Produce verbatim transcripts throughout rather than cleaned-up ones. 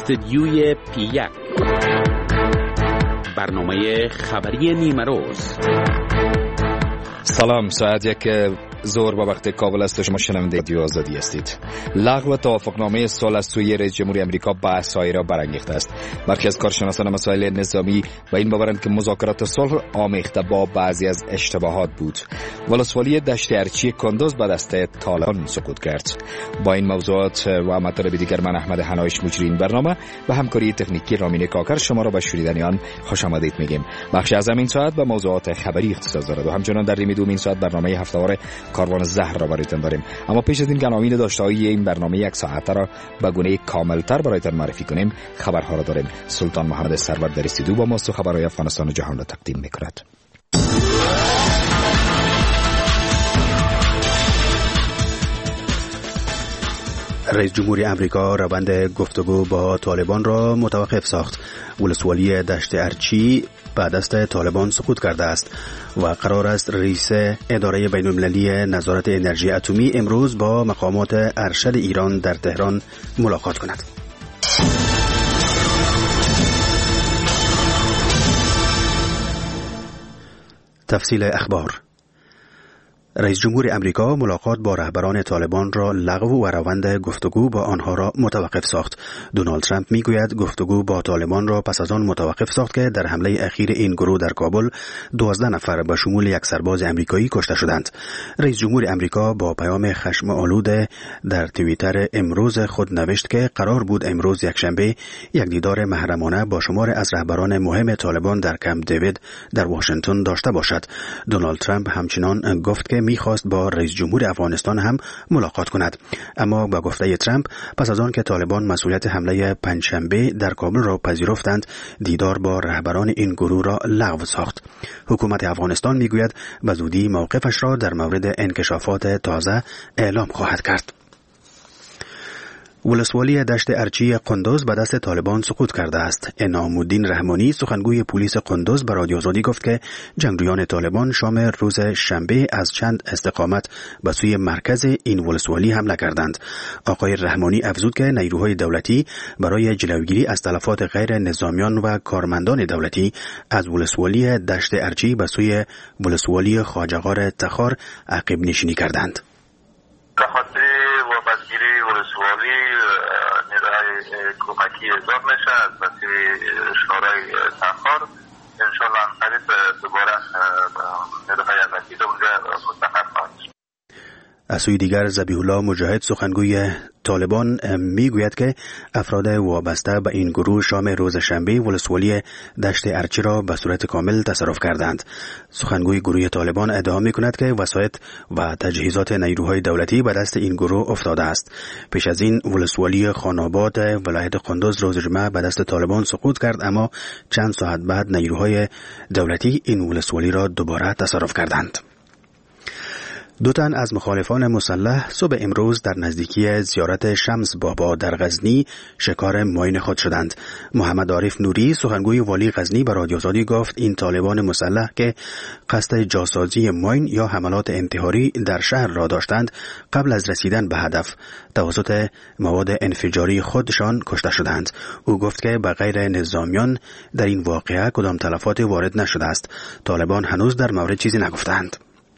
استدیوی پی یک، برنامه خبری نیمه روز. سلام، ساعت یک ظهر به وقت کابل است و شما شنونده رادیو آزادی هستید. لغو توافقنامه صلح از سوی رئیس جمهوری آمریکا بحث‌هایی را برانگیخته است. برخی از کارشناسان مسائل نظامی و این باورند که مذاکرات صلح آمیخته با بعضی از اشتباهات بود. ولسوالی دشت ارچی کندوز به دست طالبان سقوط کرد. با این موضوعات و مطالب دیگر من احمد حنایش مجری این برنامه و همکاری تکنیکی رامین کاکر شما را به شنیدن آن خوش آمدید میگیم. بخش از این ساعت به موضوعات خبری اختصاص دارد و همچنان در نیمه دوم ساعت برنامه هفته‌وار کاروان زهر را برایتان داریم. اما پیش از این که عناوین داشته‌های این برنامه یک ساعته را به گونه کاملتر برایتان معرفی کنیم، خبرها را داریم. سلطان محمد سرور در استودیو با ماست و خبرهای افغانستان و جهان را تقدیم می‌کند. رئیس جمهوری آمریکا روند گفتگو با طالبان را متوقف ساخت. ولسوالی دشت ارچی به دست طالبان سقوط کرده است و قرار است رئیس اداره بین‌المللی نظارت انرژی اتمی امروز با مقامات ارشد ایران در تهران ملاقات کند. تفصیل اخبار. رئیس جمهور آمریکا ملاقات با رهبران طالبان را لغو و روند گفتگو با آنها را متوقف ساخت. دونالد ترامپ میگوید گفتگو با طالبان را پس از آن متوقف ساخت که در حمله اخیر این گروه در کابل دوازده نفر به شمول یک سرباز آمریکایی کشته شدند. رئیس جمهور آمریکا با پیام خشم آلود در توییتر امروز خود نوشت که قرار بود امروز یکشنبه یک دیدار محرمانه با شمار از رهبران مهم طالبان در کمپ دیوید در واشنگتن داشته باشد. دونالد ترامپ همچنان گفت که میخواست با رئیس جمهور افغانستان هم ملاقات کند، اما با گفته ترامپ پس از آن که طالبان مسئولیت حمله پنجشنبه در کابل را پذیرفتند، دیدار با رهبران این گروه را لغو ساخت. حکومت افغانستان میگوید به زودی موقفش را در مورد انکشافات تازه اعلام خواهد کرد. ولسوالی دشت ارچی کندوز به دست طالبان سقوط کرده است. انعام الدین رحمانی سخنگوی پلیس کندوز به رادیو آزادی گفت که جنگجویان طالبان شام روز شنبه از چند استقامت به سوی مرکز این ولسوالی حمله کردند. آقای رحمانی افزود که نیروهای دولتی برای جلوگیری از تلفات غیر نظامیان و کارمندان دولتی از ولسوالی دشت ارچی به سوی ولسوالی خواجه‌غار تخار عقب نشینی کردند. ولسوالی نیروهای کمکی اعزام میشه از مسیر شورای تخار. انشالله قریب دوباره نیروهای امنیتی اونجا مستقر خواهد شد. از سوی دیگر ذبیح الله مجاهد سخنگوی طالبان میگوید که افراد وابسته به این گروه شام روز شنبه ولسوالی دشت ارچی را به صورت کامل تصرف کردند. سخنگوی گروه طالبان ادعا میکند که وسایط و تجهیزات نیروهای دولتی به دست این گروه افتاده است. پیش از این ولسوالی خان‌آباد ولایت کندوز روز جمعه به دست طالبان سقوط کرد، اما چند ساعت بعد نیروهای دولتی این ولسوالی را دوباره تصرف کردند. دو تن از مخالفان مسلح صبح امروز در نزدیکی زیارت شمس بابا در غزنی شکار ماین خود شدند. محمد عارف نوری سخنگوی والی غزنی به رادیو آزادی گفت این طالبان مسلح که قصد جاسازی ماین یا حملات انتحاری در شهر را داشتند، قبل از رسیدن به هدف توسط مواد انفجاری خودشان کشته شدند. او گفت که به غیر نظامیان در این واقعه کدام تلفات وارد نشده است. طالبان هنوز در مورد چیزی نگفتند.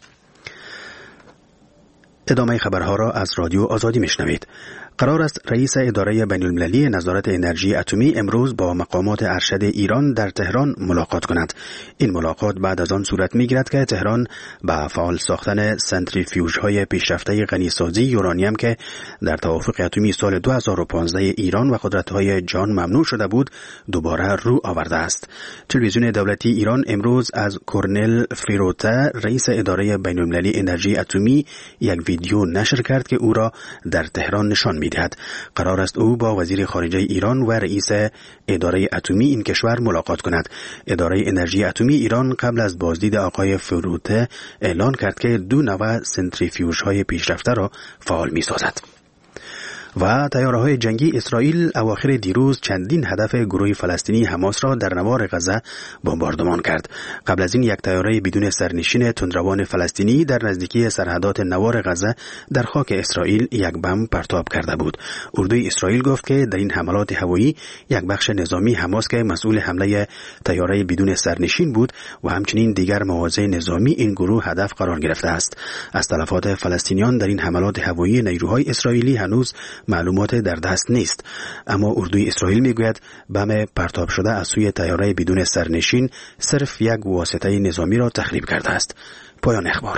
ادامه خبرها را از رادیو آزادی میشنوید. قرار است رئیس اداره بین‌المللی نظارت انرژی اتمی امروز با مقامات ارشد ایران در تهران ملاقات کند. این ملاقات بعد از آن صورت میگیرد که تهران با فعال ساختن سنتریفیوژهای پیشرفته غنیسازی یورانیم که در توافق اتمی سال دو هزار و پانزده ایران و قدرت‌های جهان ممنوع شده بود، دوباره رو آورده است. تلویزیون دولتی ایران امروز از کورنل فیروته رئیس اداره بین‌المللی انرژی اتمی یک ویدیو نشر کرد که او را در تهران نشان می‌دهد. قرار است او با وزیر خارجه ایران و رئیس اداره اتمی این کشور ملاقات کند. اداره انرژی اتمی ایران قبل از بازدید آقای فروته اعلان کرد که دو نوع سنتریفیوژهای پیشرفته را فعال می‌سازد. و تیاره‌های جنگی اسرائیل اواخر دیروز چندین هدف گروه فلسطینی حماس را در نوار غزه بمباردمان کرد. قبل از این یک تیاره بدون سرنشین تندروان فلسطینی در نزدیکی سرحدات نوار غزه در خاک اسرائیل یک بمب پرتاب کرده بود. اردوی اسرائیل گفت که در این حملات هوایی یک بخش نظامی حماس که مسئول حمله تیاره بدون سرنشین بود و همچنین دیگر مواضع نظامی این گروه هدف قرار گرفته است. از تلفات فلسطینیان در این حملات هوایی نیروهای اسرائیلی هنوز معلومات در دست نیست، اما اردوی اسرائیل میگوید بم پرتاب شده از سوی تیاره بدون سرنشین صرف یک واسطه نظامی را تخریب کرده است. پایان اخبار.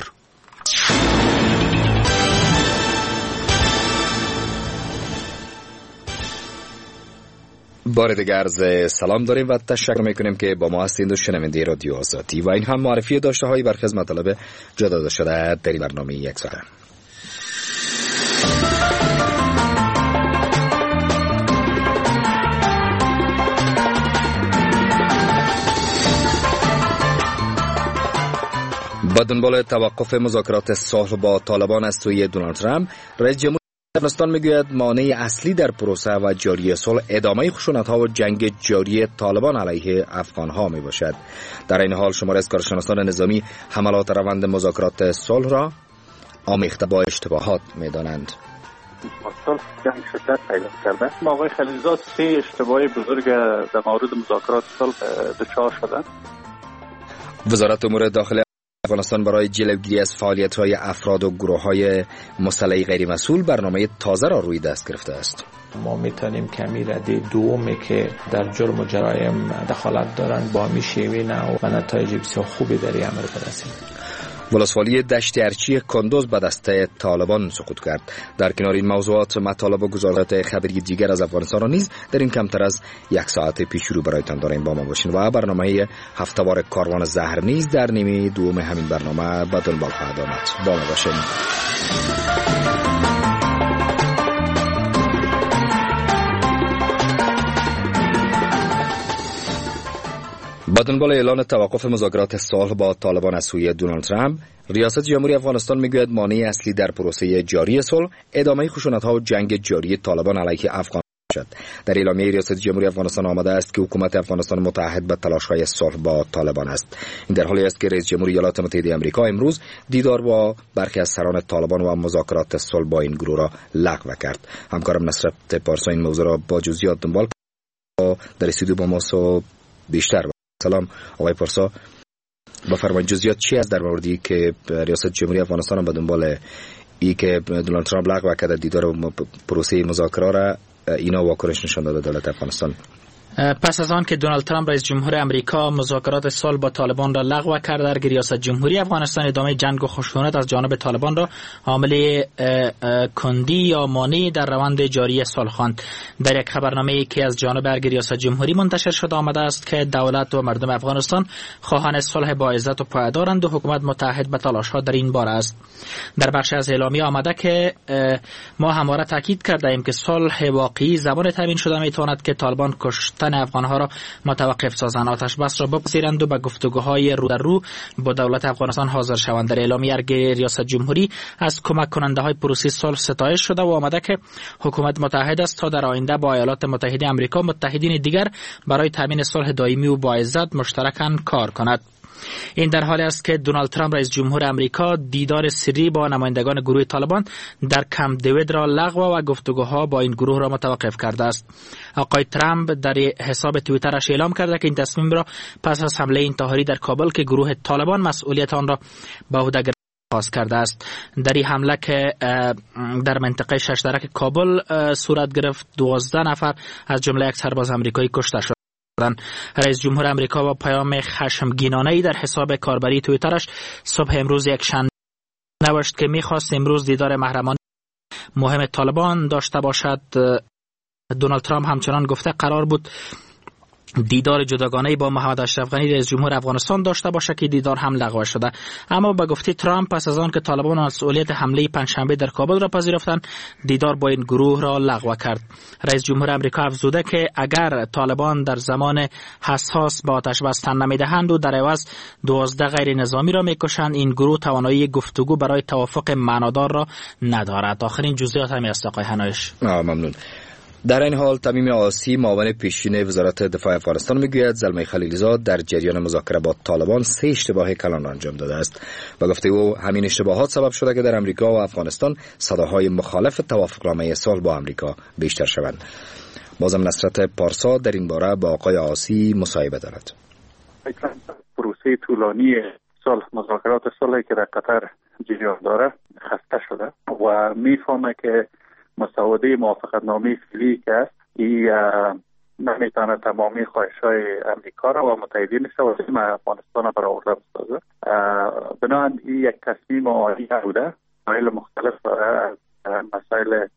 بار دیگر عرض سلام داریم و تشکر میکنیم که با ما هستید و شنونده رادیو آزادی و این هم معرفی داشته هایی برخی از مطالب جا داده شده در این برنامه یک ساعته. با دنبال توقف مذاکرات صلح با طالبان از سوی دونالد ترامپ، رئیس جمهور افغانستان میگوید مانع اصلی در پروسه و جاری صلح ادامه خشونت‌ها و جنگ جاری طالبان علیه افغان‌ها میباشد. در این حال شماری از کارشناسان نظامی حملات روند مذاکرات صلح را آمیخته با اشتباهات میدانند. صلح جنگ شدت پیدا کرده. ما آقای خلیلزاد سه اشتباه بزرگ در مورد مذاکرات صلح دچار شدند. وزارت امور داخلی افغانستان برای جلوگیری از فعالیت‌های افراد و گروه‌های مسلح غیر مسئول برنامه تازه را روی دست گرفته است. ما میتونیم کمی رده دومی که در جرم و جرایم دخالت دارند با می شیوه نو و نتایج بسیار خوبی در عمل برسیم. ولسوالی دشت ارچی کندوز به دست طالبان سقوط کرد. در کنار این موضوعات مطالب و گزارشات خبری دیگر از افغانستان را نیز در این کمتر از یک ساعت پیش رو برایتان داریم. با ما باشین و برنامه هفته‌وار کاروان زهر نیز در نیمه دوم همین برنامه به دنبال خواهد آمد. با ما باشین. با دنبال اعلان توقف مذاکرات صلح با طالبان از سوی دونالد ترامپ، ریاست جمهوری افغانستان میگوید مانع اصلی در پروسه جاری صلح ادامه خشونت‌ها و جنگ جاری طالبان علیه افغان شد. در اعلامیه ریاست جمهوری افغانستان آمده است که حکومت افغانستان متعهد به تلاش‌های صلح با طالبان است. این در حالی است که رئیس جمهور ایالات متحده آمریکا امروز دیدار با برخی از سران طالبان و مذاکرات صلح با این گروه را لغو کرد. همکارم نصرت پارسا این موضوع را با جزئیات دنبال کرد. در استودیو با ما بیشتر. سلام آقای پارسا، بفرمایید جزئیات چی است در موردی که ریاست جمهوری افغانستان به دنبال ای که دونالد ترامپ لغو کرده دیدار پروسه مذاکره را اینا واکنش نشان داده دولت افغانستان؟ پس از آن که دونالد ترامپ رئیس جمهور آمریکا مذاکرات صلح با طالبان را لغو کرد، در ریاست جمهوری افغانستان ادامه جنگ و خشونت از جانب طالبان را عامل کندی یا مانعی در روند جاری صلح خواند. در یک خبرنامه‌ای که از جانب ریاست جمهوری منتشر شده آمده است که دولت و مردم افغانستان خواهان صلح با عزت و پایدارند و حکومت متحد به تلاش‌ها در این باره است. در بخش از اعلامیه آمده که ما همواره تاکید کرده ایم که صلح واقعی زمان تامین شده میتواند که طالبان کشتن افغانها را متوقف سازند، آتش بس را بپذیرند و به گفتگوهای رو در رو با دولت افغانستان حاضر شوند. در اعلامیه ریاست جمهوری از کمک کننده های پروسه صلح ستایش شده و آمده که حکومت متحد است تا در آینده با ایالات متحده آمریکا متحدین دیگر برای تامین صلح دائمی و با عزت مشترکاً کار کند. این در حالی است که دونالد ترامپ رئیس جمهور آمریکا دیدار سری با نمایندگان گروه طالبان در کمپ دیوید را لغو و گفتگوها با این گروه را متوقف کرده است. آقای ترامپ در حساب توییترش اعلام کرده که این تصمیم را پس از حمله انتحاری در کابل که گروه طالبان مسئولیت آن را به عهده گرفته خواست کرده است. در این حمله که در منطقه ششدرک کابل صورت گرفت، دوازده نفر از جمله یک سرباز آمریکایی کشته شد. رئیس جمهور آمریکا با پیام خشمگینانه‌ای در حساب کاربری توییترش صبح امروز یک شنبه نوشت که می‌خواست امروز دیدار محرمانه مهم طالبان داشته باشد. دونالد ترامپ همچنان گفته قرار بود دیدار جداگانه با محمد اشرف غنی رئیس جمهور افغانستان داشته باشه که دیدار هم لغو شده. اما به گفته ترامپ پس از آن که طالبان مسئولیت حمله پنجشنبه در کابل را پذیرفتند، دیدار با این گروه را لغو کرد. رئیس جمهور آمریکا افزوده که اگر طالبان در زمان حساس با آتش بستن نمیدهند و در عوض دوازده غیر نظامی را میکشند، این گروه توانایی گفتگو برای توافق معنادار را ندارد. آخرین جزئیات همین است آقای حنایش. ممنون. در این حال تمیم آسی، معاون پیشین وزارت دفاع افغانستان میگوید زلمه خلیلزاد در جریان مذاکره با طالبان سه اشتباه کلان انجام داده است و گفته او همین اشتباهات سبب شده که در امریکا و افغانستان صداهای مخالف توافقنامه صلح با امریکا بیشتر شوند. بازم نصرت پارسا در این باره با آقای آسی مصاحبه دارد. پروسه طولانی صلح، مذاکرات صلحی که در قطر جریان داره خسته شده و میفهمه که مسوده موافقتنامه فعلی که است این نمیتونه تمامی خواهش‌های امریکا را و متحدینش و تیم افغانستان را برآورده بسازه. بنابراین این یک تصمیم عالی بوده. مسائل مختلف داره، مسائل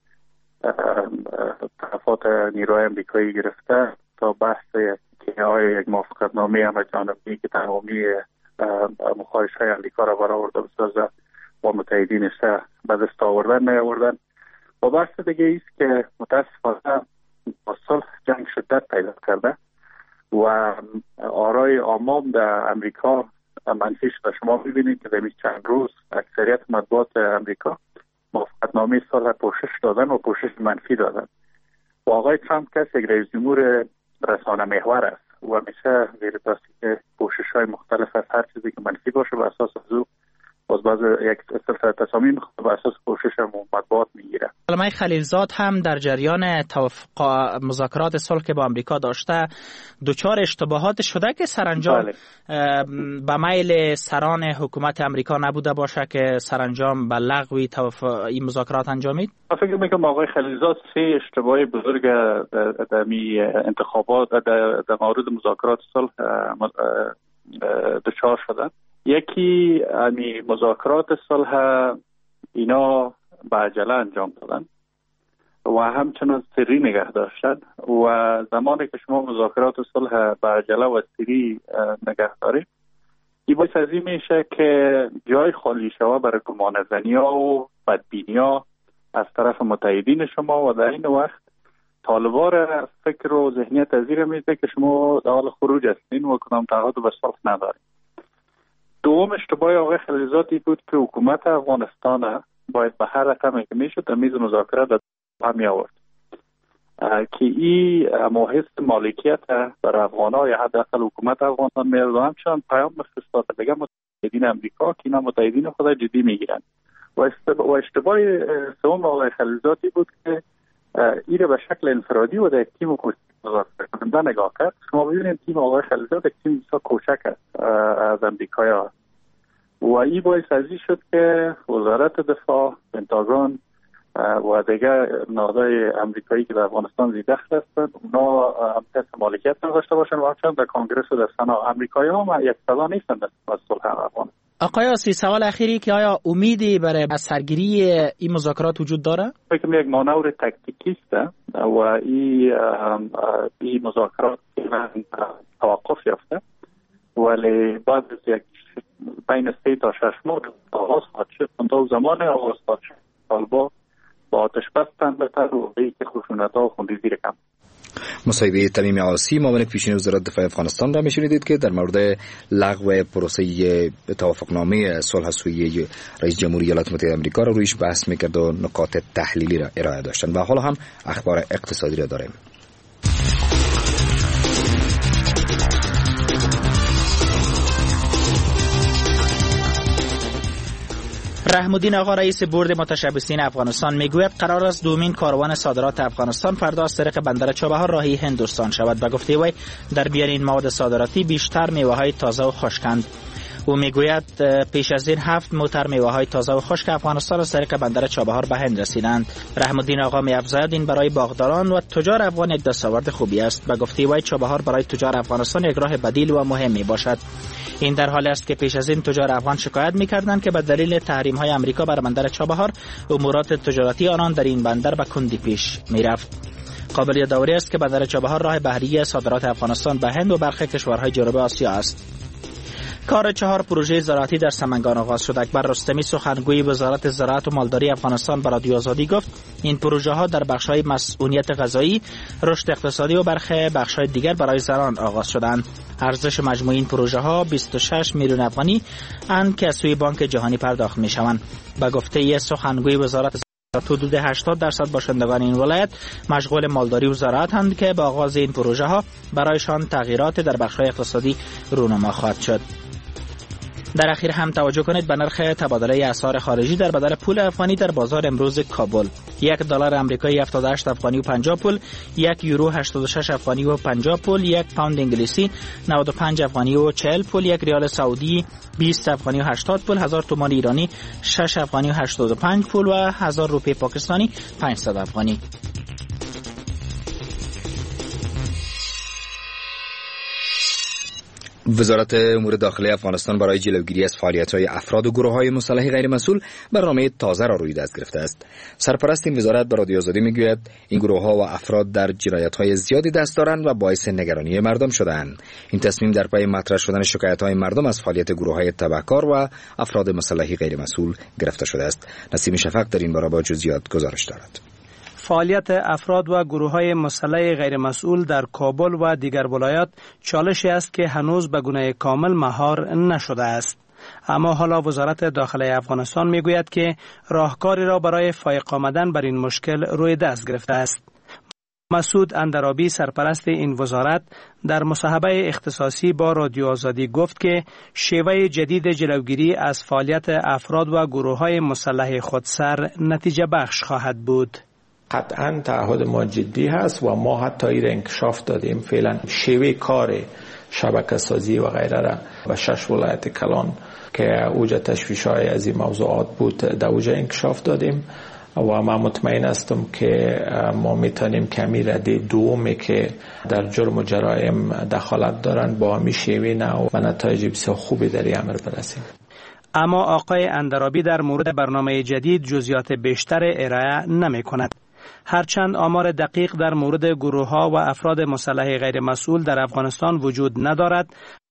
طرفات نیروهای امریکایی گرفته تا بحث که آیا یک موافقتنامه همه‌جانبی که تمامی خواهش‌های امریکا را برآورده بسازه و متحدینش به دست آوردن نیاوردن. و بحث دیگه ایست که متاسفانه با صلح جنگ شدت پیدا کرده و آرای عوام در امریکا منفی شده. شما ببینید که در چند روز اکثریت مطبوعات امریکا موافقتنامه صلح پوشش دادن و پوشش منفی دادن و آقای ترامپ کسی یک رئیس جمهور رسانه محور است و همیشه زیر تاثیر پوشش‌های مختلف از هر چیزی که منفی باشه به اساس از او باز باز یک سلسله تصامیم بر اساس کوشش مطبوعات میگیره. زلمه خلیلزاد هم در جریان توافق مذاکرات صلح که با آمریکا داشته دچار اشتباهات شده که سرانجام بله. به میل سران حکومت امریکا نبوده باشه که سرانجام به لغو این مذاکرات انجامید. من فکر میکنم آقای خلیلزاد سه اشتباه بزرگ در می انتخابات در مورد مذاکرات صلح دچار شدن. یکی امی مذاکرات صلح اینا به عجله انجام دادن و همچنان سری نگه داشتن و زمانی که شما مذاکرات صلح به عجله و سری نگه دارید این باعث از این میشه که جای خالی شوه برای گمانه‌زنی ها و بدبینی ها از طرف متحدین شما و در این وقت طالبان فکر و ذهنیت از این میده که شما در حال خروج هستین و کدام تعهد به صلح ندارید. دوم اشتباه آقای خلیلزادی بود که حکومت افغانستان باید به هر رقمی که میشد در میز مذاکرات هم می آورد که این ماحص مالکیت بر افغان‌ها یا حداقل حکومت افغانستان میاد و همچنان پیام مفرستاد دیگه متحدین امریکا که اینا متحدین خود جدی میگیرن و اشتباه سوم آقای خلیلزادی بود که این به شکل انفرادی و در تیم مذاکره کننده نگاه کرد. شما ببینید تیم آقای خلیلزاد یک تیم بسیار کوچک است از امریکا و این باعث از این شد که وزارت دفاع، پنتاگون و دیگر نهادهای امریکایی که در افغانستان زیر دخل هستند اونا هم مالکیت نداشته باشند و همچنان در کنگرس و در سنا امریکایی ها هم یک صدا نیستند از صلح افغانستان. آقای آسی، سوال اخیری که آیا امیدی برای سرگیری این مذاکرات وجود داره؟ فکر کنم یک مانور تاکتیکی است و این این مذاکرات توقف یافته ولی بعد از یک بین سه تا شش ماه آغاز خواهد شد. تا زمان آغاز خواهد شد طالبان با آتش بستن بهتر و به که خشونت‌ها و خونریزی کم. مصاحبه تمیم عاصی معاون پیشین وزارت دفاع افغانستان را میشنیدید که در مورد لغو پروسه توافقنامه صلح سویه رئیس جمهوری ایالات متحده آمریکا را رویش بحث میکرد و نکات تحلیلی را ارائه داشتند. و حالا هم اخبار اقتصادی را داریم. رحم‌الدین آقا رئیس بورد متشبثین افغانستان میگوید قرار است دومین کاروان صادرات افغانستان فردا از طریق بندر چابهار راهی هندوستان شود. به گفته وی در بیان این مواد صادراتی بیشتر میوه‌های تازه و خشکند. او میگوید پیش از این هفت موتر میوه‌های تازه و خشک افغانستان از طریق بندر چابهار به هند رسیدند. رحم‌الدین آقا می‌افزاید این برای باغداران و تجار افغان یک دستاورد خوبی است. به گفته وی چابهار برای تجار افغانستان یک راه بدیل و مهم میباشد. این در حالی است که پیش از این تجار افغان شکایت می‌کردند که به دلیل تحریم‌های آمریکا بر بندر چابهار امورات تجارتی آنان در این بندر به کندی پیش می‌رفت. قابل یادآوری است که بندر چابهار راه بحری صادرات افغانستان به هند و برخی کشورهای جنوب آسیا است. کار چهار پروژه زراعتی در سمنگان آغاز شد. اکبر رستمی سخنگوی وزارت زراعت و مالداری افغانستان به رادیو آزادی گفت این پروژه ها در بخش‌های مسئولیت غذایی، رشد اقتصادی و برخی بخش‌های دیگر برای زنان آغاز شدند. ارزش مجموعی این پروژه ها بیست و شش میلیون افغانی اند که از سوی بانک جهانی پرداخت می‌شوند. به گفته سخنگوی وزارت حدود هشتاد درصد باشندگان این ولایت مشغول مالداری و زراعت هستند که با آغاز این پروژه ها برایشان تغییرات در بخش‌های اقتصادی رونما خواهد شد. در اخیر هم توجه کنید به نرخ تبادله اسعار خارجی در بدل پول افغانی در بازار امروز کابل. یک دلار آمریکایی هفتاد و هشت افغانی و پنجاه پول، یک یورو هشتاد و شش افغانی و پنجاه پول، یک پوند انگلیسی نود و پنج افغانی و چهل پول، یک ریال سعودی بیست افغانی و هشتاد پول، هزار تومان ایرانی شش افغانی و هشتاد و پنج پول و هزار روپیه پاکستانی پانصد افغانی. وزارت امور داخلی افغانستان برای جلوگیری از فعالیت‌های افراد و گروه‌های مسلح غیرمسئول برنامه تازه را روی دست گرفته است. سرپرست این وزارت به رادیو آزادی میگوید این گروه‌ها و افراد در جنایت‌های زیادی دست دارند و باعث نگرانی مردم شده‌اند. این تصمیم در پی مطرح شدن شکایت‌های مردم از فعالیت گروه‌های تبهکار و افراد مسلح غیرمسئول گرفته شده است. نسیم شفق در این باره با جزئیات گزارش دارد. فعالیت افراد و گروه‌های مسلح غیرمسئول در کابل و دیگر ولایات چالشی است که هنوز به گونه کامل مهار نشده است. اما حالا وزارت داخلی افغانستان میگوید که راهکاری را برای فایق آمدن بر این مشکل روی دست گرفته است. مسعود اندرابی سرپرست این وزارت در مصاحبه اختصاصی با رادیو آزادی گفت که شیوه جدید جلوگیری از فعالیت افراد و گروه‌های مسلح خودسر نتیجه بخش خواهد بود. قطعا تعهد ما جدی هست و ما حتی این را انکشاف دادیم. فعلا شیوه کار شبکه سازی و غیره را و شش ولایت کلان که اوج تشویش های از این موضوعات بود در اوج انکشاف دادیم و ما مطمئن هستم که ما میتونیم کمی رده دومی که در جرم و جرایم دخالت دارند با همی شیوه نو و نتایج بسیار خوبی در این امر برسیم. اما آقای اندرابی در مورد برنامه جدید جزئیات بیشتر ارائه نمی کند. هرچند آمار دقیق در مورد گروه‌ها و افراد مسلح غیرمسئول در افغانستان وجود ندارد،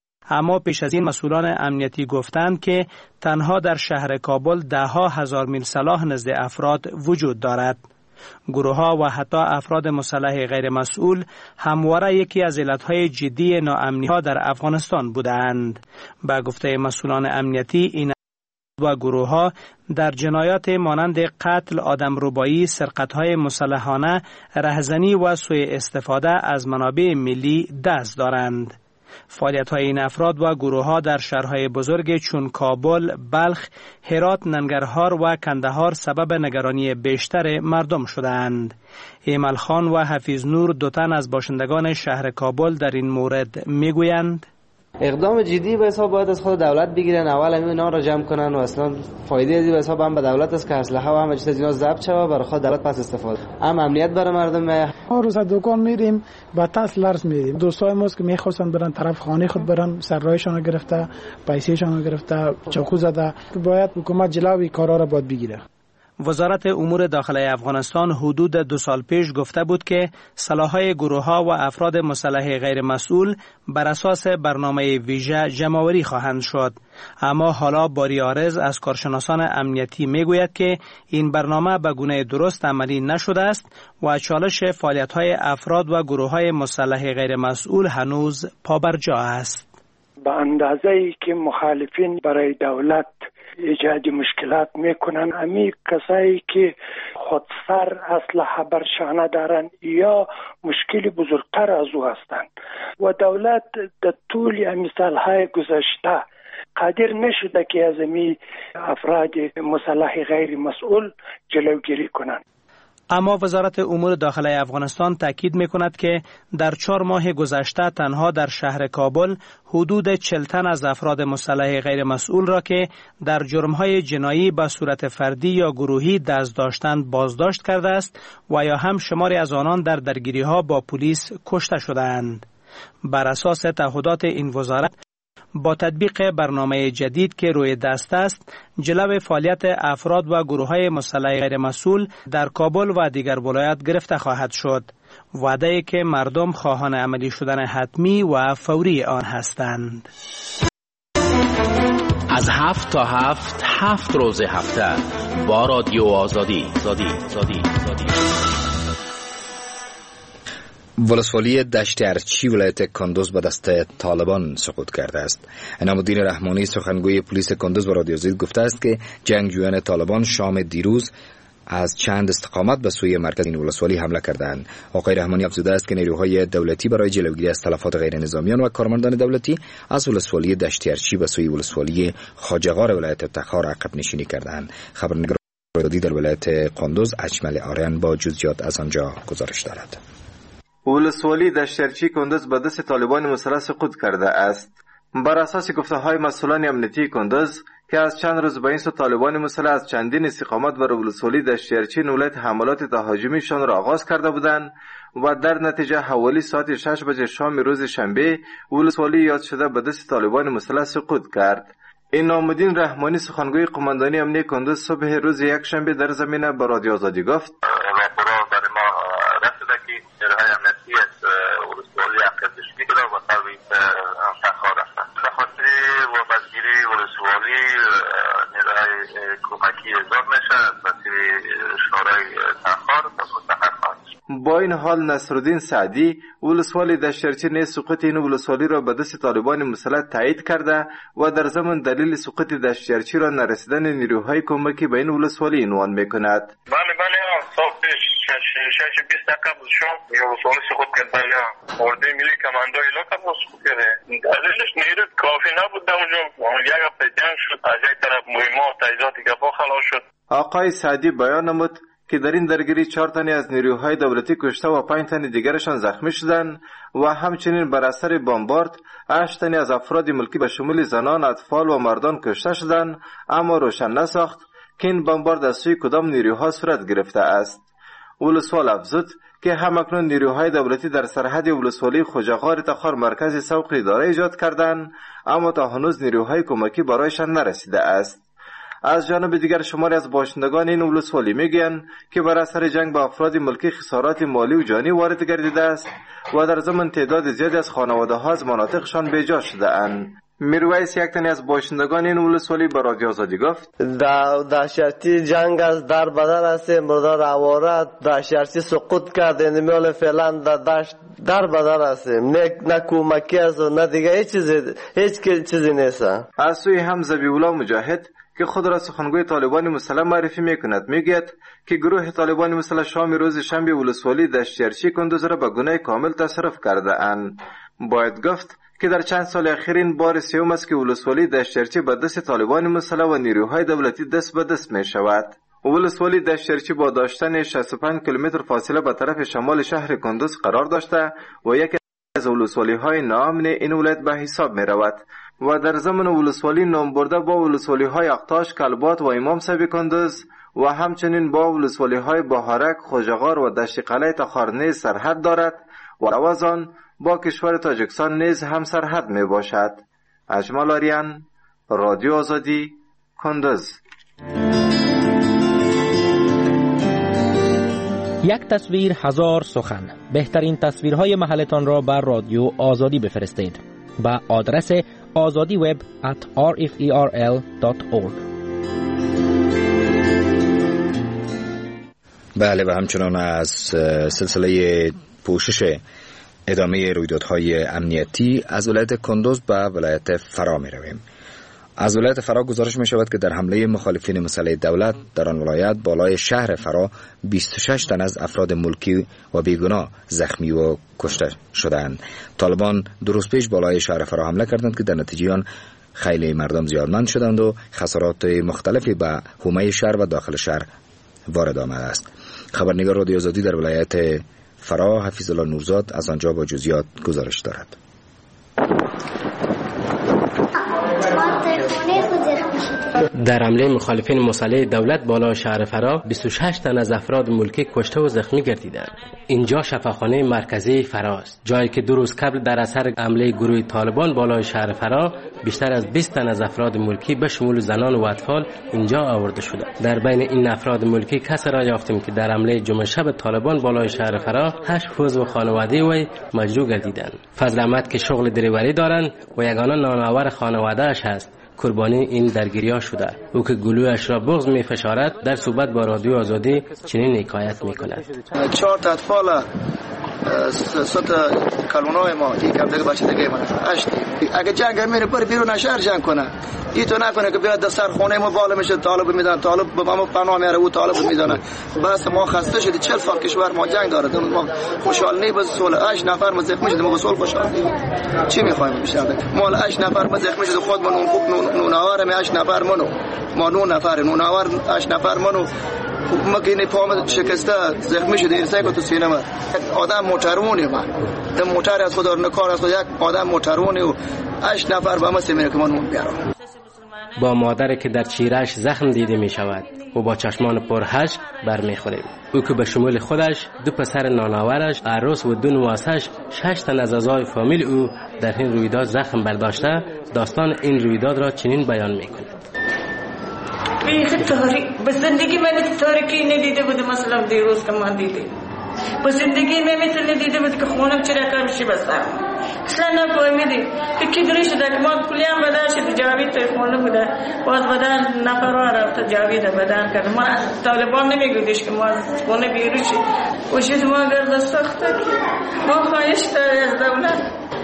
اما پیش از این مسئولان امنیتی گفتند که تنها در شهر کابل ده ها هزار میل سلاح نزد افراد وجود دارد. گروه‌ها و حتی افراد مسلح غیرمسئول همواره یکی از علتهای جدی ناامنی‌ها در افغانستان بودند. به گفته مسئولان امنیتی این و گروه‌ها در جنایات مانند قتل، آدمربایی، سرقت‌های مسلحانه، رهزنی و سوء استفاده از منابع ملی دست دارند. فعالیت‌های این افراد و گروه‌ها در شهرهای بزرگ چون کابل، بلخ، هرات، ننگرهار و کندهار سبب نگرانی بیشتر مردم شدند. ایمل خان و حفیظ نور دو تن از باشندگان شهر کابل در این مورد میگویند اقدام جدی به حساب باید از خود دولت بگیرن، اول همین اینا رو جمع کنن و اصلا فایده ازی به حساب هم به دولت است که اسلحه و همه چیز از اینا ضبط شوه برای خود دولت پس استفاده. هم امنیت برای مردم. ما روز دکان میریم با تاس لرز میریم. دوستای ما که میخواستن برن طرف خانه خود برن، سرایشان رو گرفته، پیسهشان رو گرفته، چاقو زده. باید حکومت جلوی کارا را باید بگیره. وزارت امور داخلی افغانستان حدود دو سال پیش گفته بود که سلاح‌های گروه‌ها و افراد مسلح غیرمسئول بر اساس برنامه ویژه جمع‌آوری خواهند شد. اما حالا باری عارض از کارشناسان امنیتی میگوید که این برنامه به گونه درست عملی نشده است و چالش فعالیت‌های افراد و گروه‌های مسلح غیرمسئول هنوز پابرجا است. به اندازه‌ای که مخالفین برای دولت ایجاد مشکلات میکنن، امی کسایی که خودسر اسلحه بر شانه دارن یا مشکلی بزرگتر از او هستند و دولت در طول امی سالهای گذشته قادر نشده که از امی افراد مسلح غیر مسئول جلوگیری کنند. اما وزارت امور داخلی افغانستان تاکید می‌کند که در چهار ماه گذشته تنها در شهر کابل حدود چهل تن از افراد مسلح غیر مسئول را که در جرم‌های جنایی به صورت فردی یا گروهی دست داشتند بازداشت کرده است و یا هم شماری از آنان در درگیری‌ها با پلیس کشته شدند. بر اساس تعهدات این وزارت با تطبیق برنامه جدید که روی دست است، جلو فعالیت افراد و گروه‌های مسلح غیرمسئول در کابل و دیگر ولایات گرفته خواهد شد. وعده که مردم خواهان عملی شدن حتمی و فوری آن هستند. از هفت تا هفت هفت روز هفته با رادیو آزادی زادی زادی زادی ولسوالی دشت ارچی ولایت کندوز به دست طالبان سقوط کرده است. انعام‌الدین رحمانی سخنگوی پلیس کندوز به رادیو آزادی گفته است که جنگجویان طالبان شام دیروز از چند استقامت به سوی مرکز این ولسوالی حمله کردند. آقای رحمانی افزوده است که نیروهای دولتی برای جلوگیری از تلفات غیر نظامیان و کارمندان دولتی از ولسوالی دشت ارچی به سوی ولسوالی خواجه‌غار ولایت تخار عقب نشینی کردند. خبرنگار رادیو در ولایت کندوز اجمل آریان با جزئیات از آنجا گزارش دارد. ولسوالی دشت ارچی کندوز به دست طالبان مسلح سقوط کرده است. بر اساس گفته‌های مسئولان امنیتی کندوز که از چند روز به این سو طالبان مسلح از چندین استقامت بر ولسوالی دشت ارچی ولایت حملات تهاجمیشان را آغاز کرده بودند و در نتیجه حوالی ساعت شش بجه شام روز شنبه ولسوالی یاد شده به دست طالبان مسلح سقوط کرد. انعام‌الدین رحمانی سخنگوی قماندانی امنیتی کندوز صبح روز یک شنبه در زمینه به رادیو آزادی گفت: با این حال نصرالدین سعدی ولسوالی دشت ارچی نیز سقوط این ولسوالی را به دست طالبان مسلح تایید کرده و در ضمن دلیل سقوط دشت ارچی را نرسیدن نیروهای کمکی به این ولسوالی عنوان میکند. بله بله صبح شش بیست دقیقه بود شام ولسوالی سقوط کرد. بله اردوی ملی کماندو علاقه بود سقوط کرده. دلیلش نیرو کافی نبود در اونجا. یک هفته جنگ شد. از یک طرف مهمات و تجهیزات گپا خلاص شد. آقای سعدی بیان نمود که در این درگیری چهار تن از نیروهای دولتی کشته و پنج تن دیگرشان زخمی شدند و همچنین بر اثر بمبارد هشت تن از افراد ملکی به شمول زنان، اطفال و مردان کشته شدند، اما روشن نساخت که این بمبارد از سوی کدام نیروها صورت گرفته است. ولسوال افزود که همکنون نیروهای دولتی در سرحد ولسوالی خواجه‌غار تخار مرکز سوق اداره ایجاد کردند، اما تا هنوز نیروهای کمکی برایشان نرسیده است. از جانب دیگر شماری از باشندگان این ولسوالی میگویند که بر اثر جنگ با افراد ملکی خسارات مالی و جانی وارد گردیده است و در ضمن تعداد زیادی از خانواده‌ها از مناطقشان بیجا شده اند. میرویس یک تن از باشندگان این ولسوالی به رادیو آزادی گفت: دشتی جنگ از در بدر است، مردار اواره دشتی سقوط کرده، نمیال فعلا دشت در بدر است، نه کمکی است و نه دیگه هیچ چیزی هیچ چیزی نیست. از سوی هم ذبیح‌الله مجاهد که خود را سخنگوی طالبان مسلح معرفی میکند میگوید که گروه طالبان مسلح شام روز شنبه ولسوالی دشت ارچی کندوز را به گونه کامل تصرف کرده اند. باید گفت که در چند سال اخیر این بار سوم است که ولسوالی دشت ارچی به دست طالبان مسلح و نیروهای دولتی دست به دست می شود. ولسوالی دشت ارچی با داشتن شصت و پنج کیلومتر فاصله به طرف شمال شهر کندوز قرار داشته و یکی از ولسوالی های ناامن این ولایت به حساب می رود و در ضمن ولسوالی نام برده با ولسوالی های اقتاش، کلبات و امام صاحب کندوز و همچنین با ولسوالی های بهارک، خواجه‌غار و دشت قلعه تخار نیز سرحد دارد و روازان با کشور تاجیکستان نیز هم سرحد می باشد. اجمل آریان، رادیو آزادی، کندوز. یک تصویر هزار سخن. بهترین تصویرهای محلتان را بر رادیو آزادی بفرستید با آدرس آزادی وب ات آر اف ای آر ال دات اورگ. بله و همچنان از سلسله پوشش ادامه رویدادهای امنیتی از ولایت کندوز به ولایت فرا می رویم. از ولایت فرا گزارش می شود که در حمله مخالفین مسلح دولت در آن ولایت بالای شهر فرا بیست و شش تن از افراد ملکی و بیگناه زخمی و کشته شدند. طالبان دو روز پیش بالای شهر فرا حمله کردند که در نتیجه آن خیلی مردم زیادمند شدند و خسارات مختلفی به حومه شهر و داخل شهر وارد آمده است. خبرنگار رادیو آزادی در ولایت فرا حفیظ الله نورزاد از آنجا با جزئیات گزارش دارد. در حمله مخالفین مسلح دولت بالای شهر فرا بیست و شش تن از افراد ملکی کشته و زخمی گردیدند. اینجا شفاخانه مرکزی فراست، جایی که دو روز قبل در اثر حمله گروه طالبان بالای شهر فرا بیشتر از بیست تن از افراد ملکی به شمول زنان و اطفال اینجا آورده شده. در بین این افراد ملکی کسی را یافتیم که در حمله جمعه شب طالبان بالای شهر فرا هشت عضو خانواده وی مجروح گردیدند. فضل احمد که شغل دریوری دارند و یگانه نانآور خانواده اش است قربانی این درگیری‌ها شده. او که گلویش را بغض می فشارد در صحبت با رادیو آزادی چنین حکایت می کند. چهار تا اطفال ست کلونای ما یک هفته بچه دیگه من اشتی اگه جنگ میره پر بیرون شهر جنگ کنه ای تو نکنه که بیاد سر خونه ما بالا میشه طالب میدن طالب به ما پناه میاره او طالب میدونه. بس ما خسته شدیم چهل سال کشور ما جنگ داره ما خوشحال نی بس سول هشت نفر ما زخمی شدیم ما سول خوشحال چی میخوایم بیشتر ما هشت نفر ما زخمی شدیم خود من اون نونوار می هشت نفر منو ما نون نفر نونوار هشت نفر منو مکینه پام شکسته زخمی شده ایرسای که تو سینه ما آدم موترونی ما ده موتر از خدا نکار از خدا یک آدم موترونی و هشت نفر با ما سیمینه که من اون بیارم. با مادر که در چیرش زخم دیده می شود و با چشمان پر اشک برمی خوریم. او که به شمول خودش دو پسر نانآورش عروس و دو نواسش شش تن از اعضای فامیل او در این رویداد زخم برداشته داستان این رویداد را چنین بیان می کند. بیخ تاریک به زندگی من تاریکی ندیده بودم مثلا دیروز که من دیدم به زندگی من مثل ندیده بود که خونم چرا کار بشه بسر اصلا نفهمیدیم که کی دری شده که ما کلیم بدن شد جاوید تو خونه بوده باز بدن نفرها رفت جاوید بدن کرد ما طالبان نمیگودیش که ما خونه بیرون شد و شد ما گرد سخته که ما خواهش داری از دولت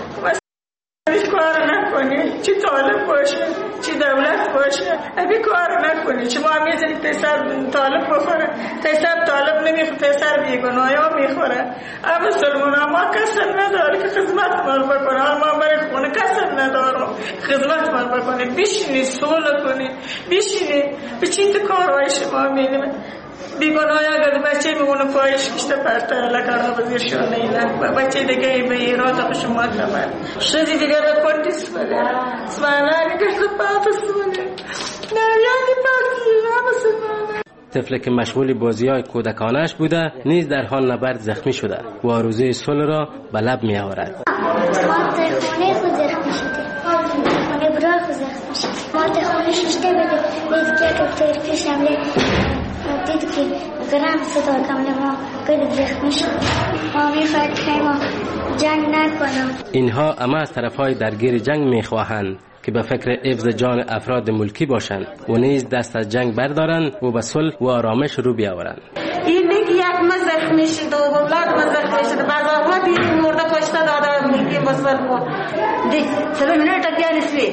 بس کار نکنی چی طالب باشه چی دولت باشه ابی کار نکنی چی ما میزنی پسر طالب بخوره پسر طالب نمیخوره پسر بیگناهی میخوره اما سلمون ما کسر نداره که خدمت من بکنه ما برای خونه کسر ندارم خدمت من بکنه بیشینی سول کنی بیشینی بچین تو کارهای شما میدیم بیگناهی اگر بچه میمونه پایش کشته پرته لکارها بزیر شونه اینا بچه دیگه به ایراد اقا شما نمید شدی دیگه را کندیس بده سمانه دیگه را پاتس بده نویانی پاتی همه سمانه طفل که مشغول بازی های کودکانش بوده نیز در حال نبرد زخمی شده و آرزوی صلح را به لب می آورد. ما در خونه خود زخمی شده خونه برای خود زخمی شده ما در خونه ششته بده دید که اگر تیر پیش حمله دید که گرم صدا کمله ما قید زخمی شد ما میخواهد که ما جنگ نکنم. اینها اما از طرف های درگیر جنگ میخواهند که به فکر حفظ جان افراد ملکی باشند و نیز دست از جنگ بردارند و به صلح و آرامش رو بیاورند. این میگه یک مزخ میشید و بلد مزخ میشید بعض آقا دیدی مرده کشته داده ملکی مسلمان دی سلام منو تکیه نسوی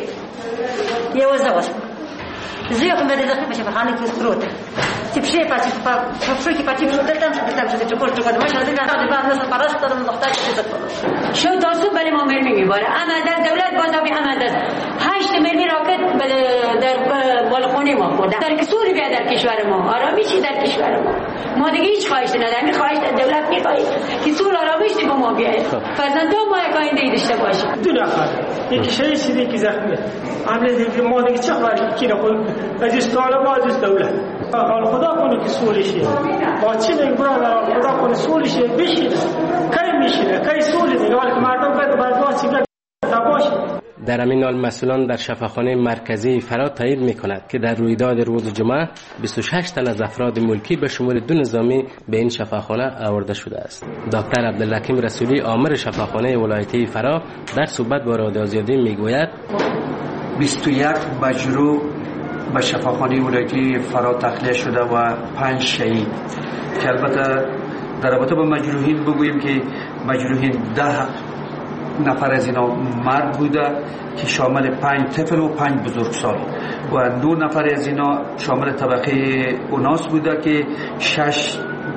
یه وزده باش زیاد خون بده زخمی بشه بخانه که سروده تیپشه پاچی پاچی که پاچی شده تام شده تام شده چکور چکور ما شده که آدم بعد مثلا پراش دارم دخترش شده شو دارسو بله ما مرمی میباره اما در دولت باز آبی اما در هشت مرمی راکت در بالخونه ما برده در کسوری بیا در کشور ما آرامی چی در کشور ما ما دیگه هیچ خواهش نداریم می خواهش دولت میخواهیم که سول آرامش دی با ما بیاید فرزندان ما یک آینده داشته باشیم. دو نفر یکی شهید شده یکی زخمی عمل دیگه ما دیگه چه خواهش کی نخواد از طالب از دولت حال خدا کنه که سول شه با چی نگیم برادر خدا کنه سول شه بشینه کی میشینه کی سول دیگه ولی که مردم بعد بعد واسه باشه. در همین حال مسئولان در شفاخانه مرکزی فرا تایید می‌کند که در رویداد روز جمعه بیست و شش تن از افراد ملکی به شمول دو نظامی به این شفاخانه آورده شده است. دکتر عبدالحکیم رسولی آمر شفاخانه ولایتی فرا در صحبت با رادیو آزادی میگوید بیست و یک مجروح به شفاخانه ولایتی فرا تخلیه شده و پنج شهید که البته در رابطه با مجروحین بگوییم که مجروحین ده نفر از اینا مرد بوده که شامل پنج طفل و پنج بزرگسال و دو نفر از اینا شامل طبقه اوناس بوده که شش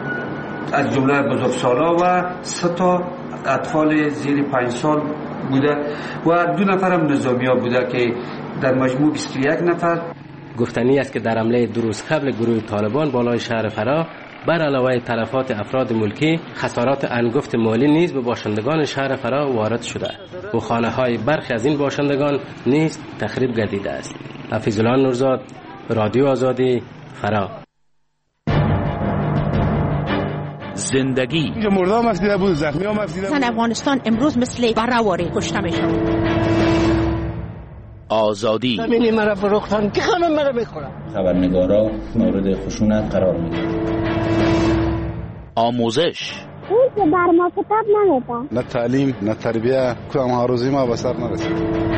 از جمله بزرگسالا و سه تا اطفال زیر پنج سال بوده و دو نفر هم نظامی ها بوده که در مجموع بیست و یک نفر. گفتنی است که در حمله دو روز قبل گروه طالبان بالای شهر فرا بر علاوه تلفات افراد ملکی خسارات انگفت مالی نیز به باشندگان شهر فرا وارد شده و خانه های برخی از این باشندگان نیز تخریب گردیده است. حفیظ الله نورزاد، رادیو آزادی فرا. زندگی اینجا مرده هم افزیده بود، زخمی هم افزیده بود. افغانستان امروز مثل برهواری کشته میشه. آزادی زمینی مرا فروختن که خانم مرا بخورم. خبرنگارا مورد خشونت قرار میدن. آموزش اون که بر ما کتاب نمیدن. نه تعلیم نه تربیه کدام ها روزی ما به سر نرسید.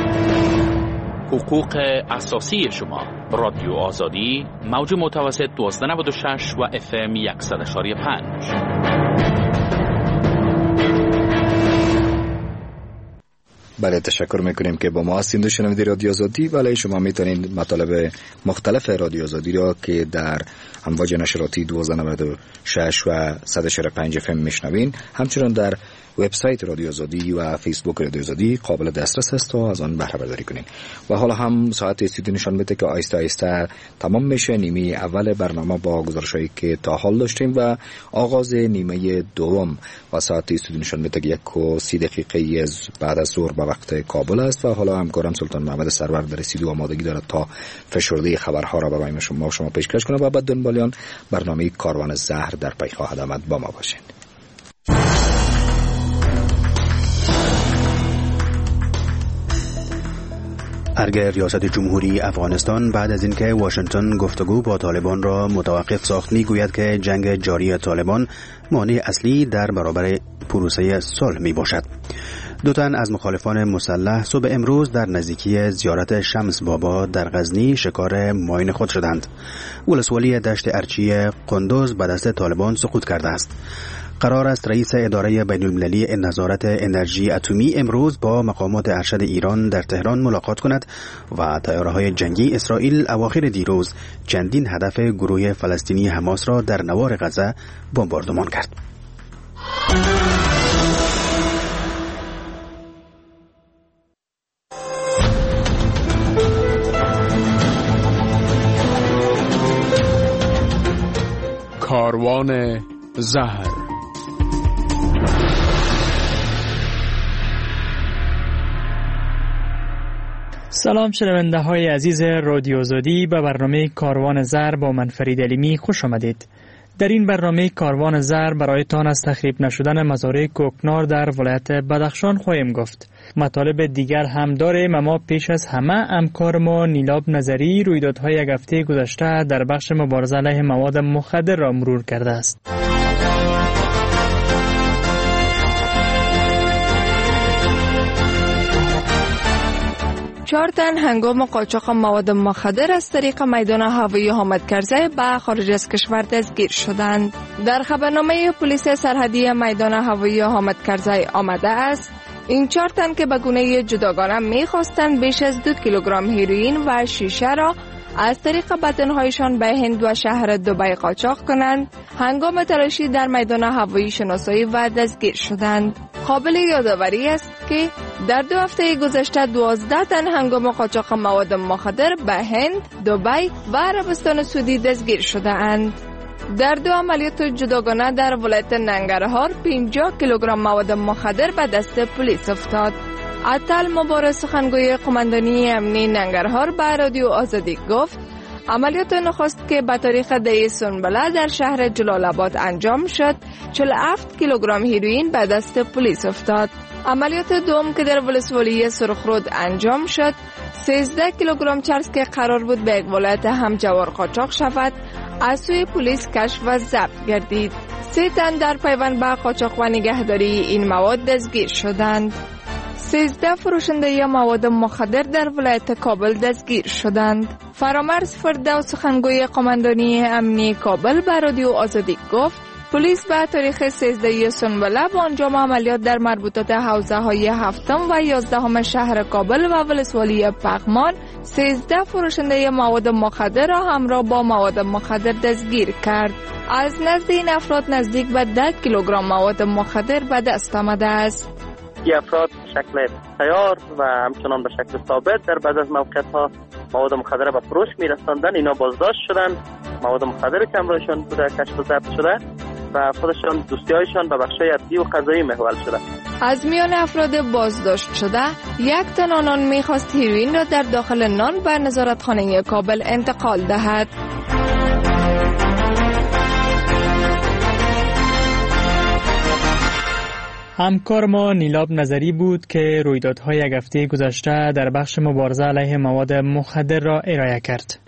حقوق اساسی شما. رادیو آزادی موج متوسط دوازده نود و شش و اف ام صد و یک و پنج. بله، تشکر میکنیم که با ما هستید و شنونده رادیو آزادی. ولی شما میتونید مطالب مختلف رادیو آزادی را که در امواج نشراتی دوازده نود و شش و صد و چهل و پنج اف ام میشنوین، همچنین در وبسایت رادیو آزادی و فیسبوک رادیو آزادی قابل دسترس است تا از آن بهره برداری کنین. و حالا هم ساعت استودیو نشان میده که آیسته آیسته تمام میشه نیمه اول برنامه با گزارشایی که تا حال داشتیم و آغاز نیمه دوم. و ساعت استودیو نشان میده که یک و سی دقیقه از بعد از ظهر به وقت کابل است و حالا همکارم سلطان محمد سرور در استودیو آمادگی دارد تا فشرده خبرها را برای شما شما پیشکش کنه و بعد دنبالیان برنامه کاروان زهر در پی خواهد آمد. با ما باشین. ارگ ریاست جمهوری افغانستان بعد از اینکه واشنگتن گفتگو با طالبان را متوقف ساخت میگوید که جنگ جاری طالبان مانع اصلی در برابر پروسه صلح می باشد. دو تن از مخالفان مسلح صبح امروز در نزدیکی زیارت شمس بابا در غزنی شکار ماین خود شدند. ولسوالی دشت ارچی قندوز به دست طالبان سقوط کرده است. قرار است رئیس اداره بین‌المللی نظارت انرژی اتمی امروز با مقامات ارشد ایران در تهران ملاقات کند و طیاره‌های جنگی اسرائیل اواخر دیروز چندین هدف گروه فلسطینی حماس را در نوار غزه بمباردمان کرد. کاروان زهر. سلام شنونده های عزیز رادیو آزادی، به برنامه کاروان زهر با من فرید علیمی خوش آمدید. در این برنامه کاروان زهر برایتان از تخریب نشدن مزارع کوکنار در ولایت بدخشان خواهیم گفت. مطالب دیگر هم داریم، اما پیش از همه همکار ما نیلاب نظری رویدادهای یک هفته گذشته در بخش مبارزه علیه مواد مخدر را مرور کرده است. چهار تن هنگام قاچاق مواد مخدر از طریق میدان هوایی حامد کرزی به خارج از کشور دستگیر شدند. در خبرنامه پلیس سرحدی میدان هوایی حامد کرزی آمده است این چهار تن که به گونه جداگانه می‌خواستند بیش از دو کیلوگرم هیروئین و شیشه را از طریق بدنهایشان به هند و شهر دبی قاچاق کنند، هنگام تلاشی در میدان هوایی شناسایی و دستگیر شدند. قابل یادآوری است که در دو هفته گذشته دوازده تن هنگام قاچاق مواد مخدر به هند، دبی و عربستان سعودی دستگیر شده اند. در دو عملیات جداگانه در ولایت ننگرهار پنجاه کیلوگرم مواد مخدر به دست پلیس افتاد. عطل مبارز سخنگوی قماندانی امنی ننگرهار به رادیو آزادی گفت عملیات نخست که به تاریخ ده سنبله در شهر جلال آباد انجام شد چهل و هفت کیلوگرم هیروئین به دست پلیس افتاد. عملیات دوم که در ولسوالی سرخرود انجام شد سیزده کیلوگرم چرس که قرار بود به یک ولایت همجوار قاچاق شود از سوی پلیس کشف و ضبط گردید. سه تن در پیوند به قاچاق و نگهداری این مواد دستگیر شدند. سیزده فروشنده مواد مخدر در ولایت کابل دستگیر شدند. فرامرز فردوس سخنگوی قماندانی امنی کابل به رادیو آزادی گفت پلیس به تاریخ سیزده سنبله با انجام عملیات در مربوطات حوزه های هفتم و یازدهم شهر کابل و ولسوالی پغمان سیزده فروشنده مواد مخدر را همراه با مواد مخدر دستگیر کرد. از نزد این افراد نزدیک به ده کیلوگرم مواد مخدر به دست آمده است. این افراد به شکل تیار و همچنان به شکل ثابت در بعض از موقعیت‌ها مواد مخدر به فروش می‌رساندند. اینا بازداشت شدند. مواد مخدر که همراهشان بوده کشف و ضبط شده و خودشان دوستی‌هایشان به بخش‌های عدلی و قضایی محول شده. از میان افراد بازداشت شده یک تن آنان میخواست هیروئین را در داخل نان به نظارتخانه کابل انتقال دهد. همکار ما نیلاب نظری بود که رویدادهای یک هفته گذشته در بخش مبارزه علیه مواد مخدر را ارائه کرد.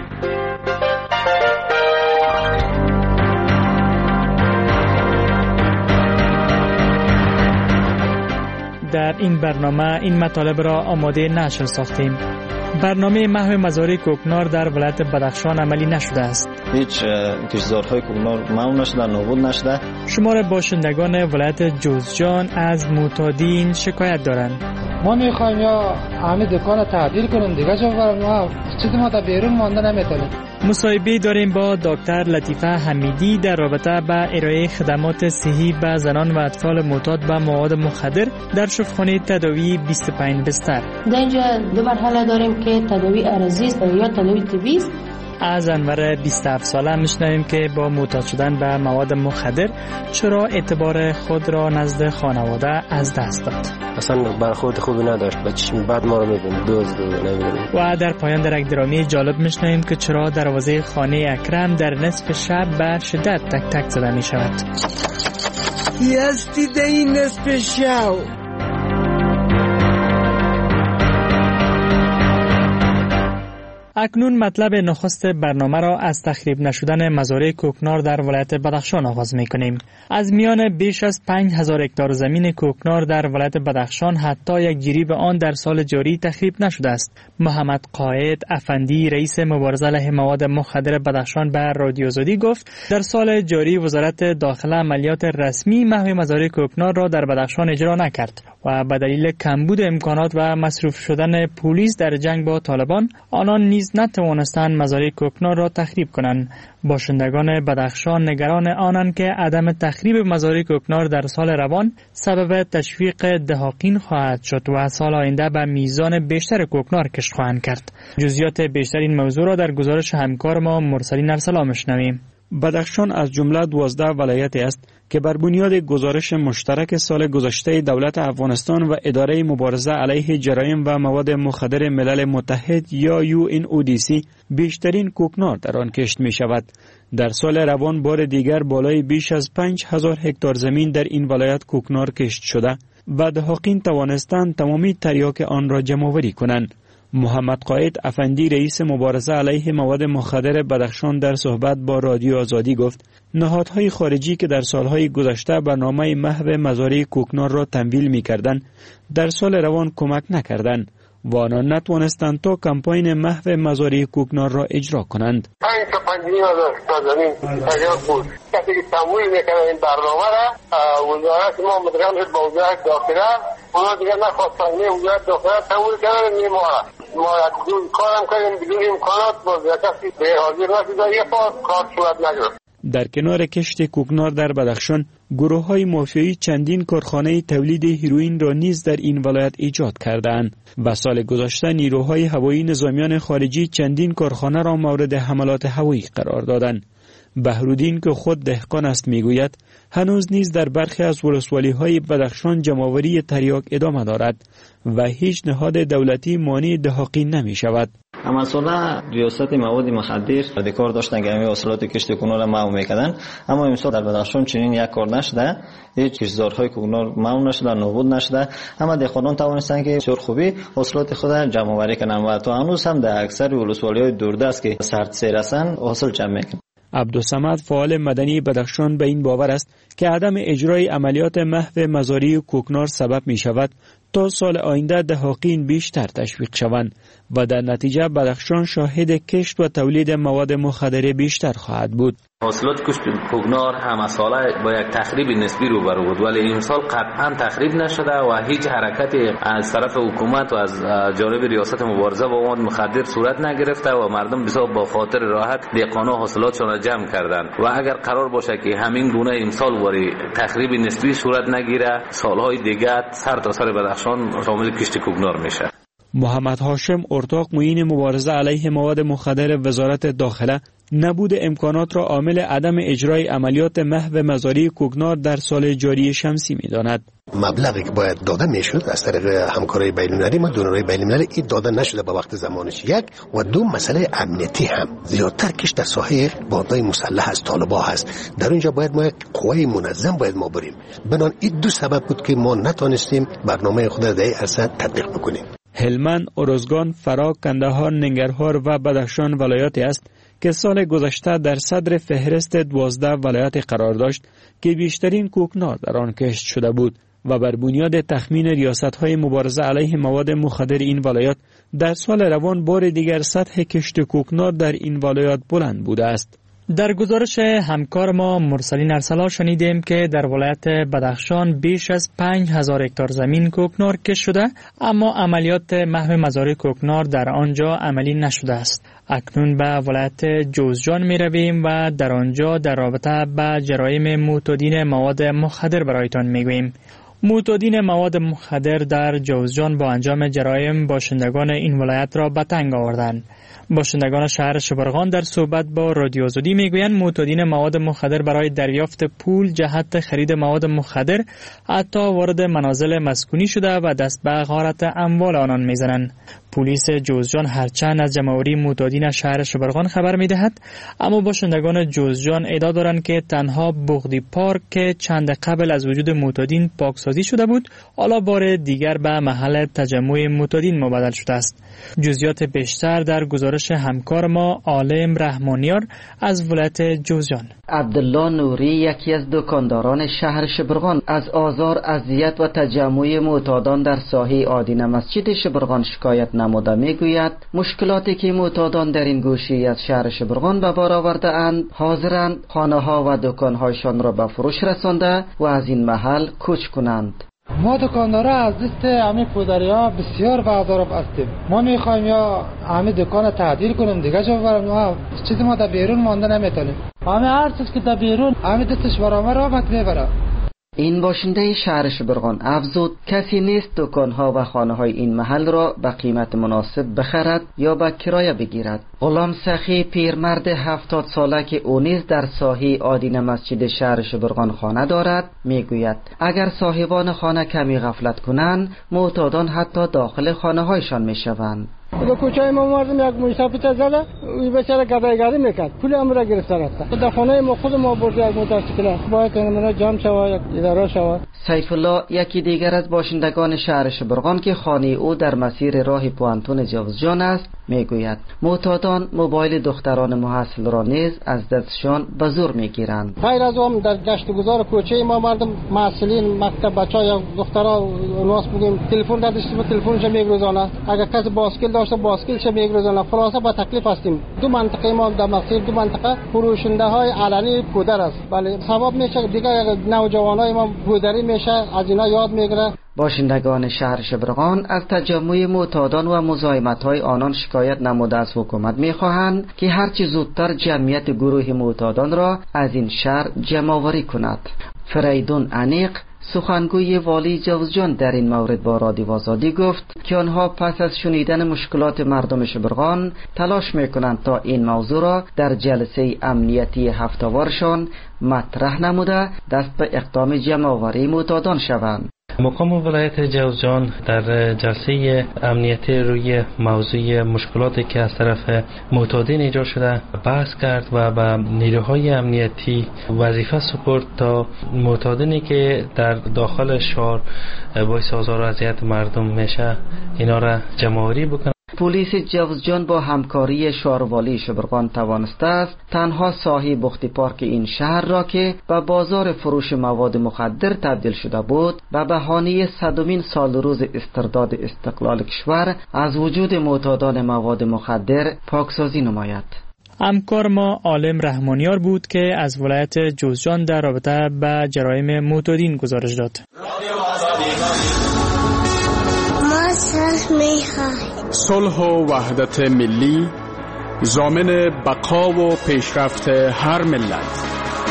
در این برنامه این مطالب را آماده نشر ساختیم. برنامه محو مزارع کوکنار در ولایت بدخشان عملی نشده است. هیچ کشتزارهای کوکنار محو نشده، نابود نشده. شمار باشندگان ولایت جوزجان از معتادین شکایت دارند. ما میخوایم یا همه دکان تعدیل کنیم دیگه جا برم، ما چیزی ما تا بیرون مانده نمیتونیم. مصاحبه داریم با دکتر لطیفه حمیدی در رابطه با ارائه خدمات صحی به زنان و اطفال معتاد به مواد مخدر در شفاخانه تداوی بیست و پنج بستر. در اینجا دو مرحله داریم که تداوی عرضی است یا تداوی طبی است. از انور بیست و هفت ساله میشنویم که با معتاد شدن به مواد مخدر چرا اعتبار خود را نزد خانواده از دست داد. اصلا برخورد خوبی نداشت، به چشم بعد ما رو میبینیم دوز دو نمیبینیم. و در پایان در یک درامی جالب میشنویم که چرا دروازه خانه اکرم در نصف شب به شدت تک تک زده می شود. یستی در این نصف شب اکنون مطلب نخست برنامه را از تخریب نشدن مزارع کوکنار در ولایت بدخشان آغاز می کنیم. از میان بیش از پنج هزار هکتار زمین کوکنار در ولایت بدخشان حتی یک جریب آن در سال جاری تخریب نشده است. محمد قائد افندی رئیس مبارزه علیه مواد مخدر بدخشان به رادیو آزادی گفت در سال جاری وزارت داخله عملیات رسمی محو مزارع کوکنار را در بدخشان اجرا نکرد و به دلیل کمبود امکانات و مصروف شدن پلیس در جنگ با طالبان آنان نیز نتوانستند مزارع کوکنار را تخریب کنند. باشندگان بدخشان نگران آنند که عدم تخریب مزارع کوکنار در سال روان سبب تشویق دهاقین خواهد شد و سال آینده به میزان بیشتر کوکنار کشت خواهند کرد. جزئیات بیشتر این موضوع را در گزارش همکار ما مرسلین ارسلا میشنویم. بدخشان از جمله دوازده ولایتی است که بر بنیاد گزارش مشترک سال گذشته دولت افغانستان و اداره مبارزه علیه جرایم و مواد مخدر ملل متحد یا یو ان او دی سی بیشترین کوکنار در آن کشت می شود. در سال روان بار دیگر بالای بیش از پنج هزار هکتار زمین در این ولایت کوکنار کشت شده و دهاقین توانستند تمامی تریاک آن را جمع‌آوری کنند. محمد قائد افندی رئیس مبارزه علیه مواد مخدر بدخشان در صحبت با رادیو آزادی گفت نهادهای خارجی که در سالهای گذشته برنامه محو مزارع کوکنار را تمویل می‌کردند در سال روان کمک نکردند و آنان نتوانستند تا کمپاین محو مزارع کوکنار را اجرا کنند. پنج تا پنج نیم هزار هکتار زمین تریاک بود. کسی که تمویل می‌کرد این برنامه را وزارت ما متقابل شد با وزارت داخله، اونا دیگه نخواستن وزارت داخله تمویل کردن میمونه. ما دون کارم کردیم بدون امکانات با کسی به حاضر نشد یه پاس کار صورت نگرفت. در کنار کشت کوکنار در بدخشان گروه های مافیایی چندین کارخانه تولید هیروئین را نیز در این ولایت ایجاد کردند و سال گذشته نیروهای هوایی نظامیان خارجی چندین کارخانه را مورد حملات هوایی قرار دادند. بهرودین که خود دهقان است میگوید هنوز نیز در برخی از ولسوالی‌های بدخشان جمع‌آوری تریاک ادامه دارد و هیچ نهاد دولتی مانع دهاقین نمی شود. اما سالا ریاست مواد مخدر در کار داشتن که همه حاصلات کشت کوکنار را محو میکردن، اما امسال در بدخشان چنین یک کار نشده، هیچ کشتزارهای کوکنار محو نشده، نابود نشده، اما دهقانان توانستند که بسیار خوبی حاصلات خود را جمع آوری کنند و تا هنوز هم در اکثر ولسوالی‌های دوردست که سردسیر هستند حاصل جمع میکنند. عبدالصمد فعال مدنی بدخشان به این باور است که عدم اجرای عملیات محو مزارع کوکنار سبب می شود تا سال آینده دهاقین بیشتر تشویق شوند و در نتیجه بدخشان شاهد کشت و تولید مواد مخدر بیشتر خواهد بود. حاصلات کشت کوکنار هم ساله با یک تخریب نسبی روبرو بود، ولی این سال قطعا تخریب نشده و هیچ حرکتی از طرف حکومت و از جانب ریاست مبارزه با مواد مخدر صورت نگرفته و مردم بسیار با خاطر راحت دهقانا حاصلاتشون را جمع کردند و اگر قرار باشه که همین گونه امسال وری تخریب نسبی صورت نگیره، سالهای دیگه سر تا سر بدخشان شامل کشت کوکنار میشه. محمد هاشم ارتاق معین مبارزه علیه مواد مخدر وزارت داخله نبود امکانات را عامل عدم اجرای عملیات محو مزارع کوکنار در سال جاری شمسی می‌داند. مبلغی که باید داده میشد از طریق همکاری بین‌المللی و دونرهای بین‌المللی این داده نشده به وقت زمانش. یک و دو مسئله امنیتی هم زیادتر کش در ساحه باندهای مسلح از طالبان هست. در اونجا باید ما یک قوه منظم باید ما بریم. بنان این دو سبب بود که ما نتونستیم برنامه خود در این عرصه تطبیق بکنیم. هلمند، ارزگان، فرا، کندهار، ننگرهار و بدخشان ولایاتی است که سال گذشته در صدر فهرست دوازده ولایات قرار داشت که بیشترین کوکنار در آن کشت شده بود و بر بنیاد تخمین ریاست‌های مبارزه علیه مواد مخدر این ولایات در سال روان بار دیگر سطح کشت کوکنار در این ولایات بلند بوده است. در گزارش همکار ما مرسلین ارسلا شنیدیم که در ولایت بدخشان بیش از پنج هزار هکتار زمین کوکنار کشت شده، اما عملیات محو مزارع کوکنار در آنجا عملی نشده است. اکنون به ولایت جوزجان می رویم و در آنجا در رابطه با جرایم معتادین مواد مخدر برایتان می گوییم. معتادین مواد مخدر در جوزجان با انجام جرایم باشندگان این ولایت را به تنگ آوردند. باشندگان شهر شبرغان در صحبت با رادیو آزادی میگویند معتادین مواد مخدر برای دریافت پول جهت خرید مواد مخدر حتی وارد منازل مسکونی شده و دست به غارت اموال آنان میزنند. پلیس جوزجان هرچند از جمع‌آوری معتادین شهر شبرغان خبر میدهد، اما باشندگان جوزجان ادعا دارند که تنها بغدی پارک که چند قبل از وجود معتادین پاکسازی شده بود، حالا بار دیگر به محل تجمع معتادین مبدل شده است. جزئیات بیشتر در گزارش همکار ما عالم رحمانیار از ولایت جوزجان. عبدالله نوری یکی از دکانداران شهر شبرغان از آزار، اذیت و تجمع معتادان در ساحه آدینه مسجد شبرغان شکایت نموده میگوید مشکلاتی که معتادان در این گوشه از شهر شبرغان به بار آورده اند حاضرند خانه ها و دکان هایشان را به فروش رسانده و از این محل کوچ کنند. ما دکاندارا از دست همین پودریا بسیار بازار هستیم. ما میخوایم یا همین دکان تعدیل کنیم دیگه جا بریم، ما چیزی ما در بیرون مانده نمیتونیم. همین هر چیز که در بیرون همین دستش برامه راحت میبره. این باشنده شهر شبرغان افزود کسی نیست دکانها و خانه های این محل را به قیمت مناسب بخرد یا به کرایه بگیرد. غلام سخی پیرمرد هفتاد ساله که او نیز در ساحه آدینه مسجد شهر شبرغان خانه دارد میگوید اگر صاحبان خانه کمی غفلت کنند معتادان حتی داخل خانه هایشان میشوند. در کوچه ما مردم یک موتورسیکلت زده، این بیچاره گدایگری میکرد، پول هم را گرفته رفته. در خانه ما خود ما برد یک موتورسیکلت باید من جمع شود، یک اداره شود. سیف الله یکی دیگر از باشندگان شهر شبرغان که خانه او در مسیر راه پوانتون جوزجان است میگوید معتادان موبایل دختران محصل را نیز از دستشان به زور میگیرند. غیر از اون در گشت گذار کوچه ما مردم محصلین مکتب بچه‌ها یا دخترها ناس بگیم تلفن دادش تلفنش میگرزانه، اگر کسی باسکل داشته باسکلش میگرزانه. خلاصه با تکلیف هستیم. دو منطقه ما در مسیر دو منطقه فروشنده های علنی پودر است. بله سبب میشه دیگه نوجوانای ما پودری میشه، از اینا یاد میگیره. باشندگان شهر شبرغان از تجمع معتادان و مزاحمت‌های آنان شکایت نموده از حکومت می‌خواهند که هرچی زودتر جمعیت گروه معتادان را از این شهر جمع‌آوری کند. فریدون انیق سخنگوی والی جوزجان در این مورد با رادیو آزادی گفت که آنها پس از شنیدن مشکلات مردم شبرغان تلاش میکنند تا این موضوع را در جلسه امنیتی هفته‌وارشان مطرح نموده دست به اقدام جمع‌آوری معتادان شوند. مقام ولایت جوزجان در جلسه امنیتی روی موضوع مشکلاتی که از طرف معتادین ایجاد شده بحث کرد و به نیروهای امنیتی وظیفه سپرد تا معتادینی که در داخل شهر باعث آزار و اذیت مردم میشه اینا را جمع‌آوری بکنه. پلیس جوزجان با همکاری شهروالی شبرغان توانسته است تنها ساحه بخت پارک این شهر را که به بازار فروش مواد مخدر تبدیل شده بود به بهانه صدمین سال روز استرداد استقلال کشور از وجود معتادان مواد مخدر پاکسازی نماید. همکار ما عالم رحمانیار بود که از ولایت جوزجان در رابطه با جرایم معتادین گزارش داد. صلح و وحدت ملی ضامن بقا و پیشرفت هر ملت.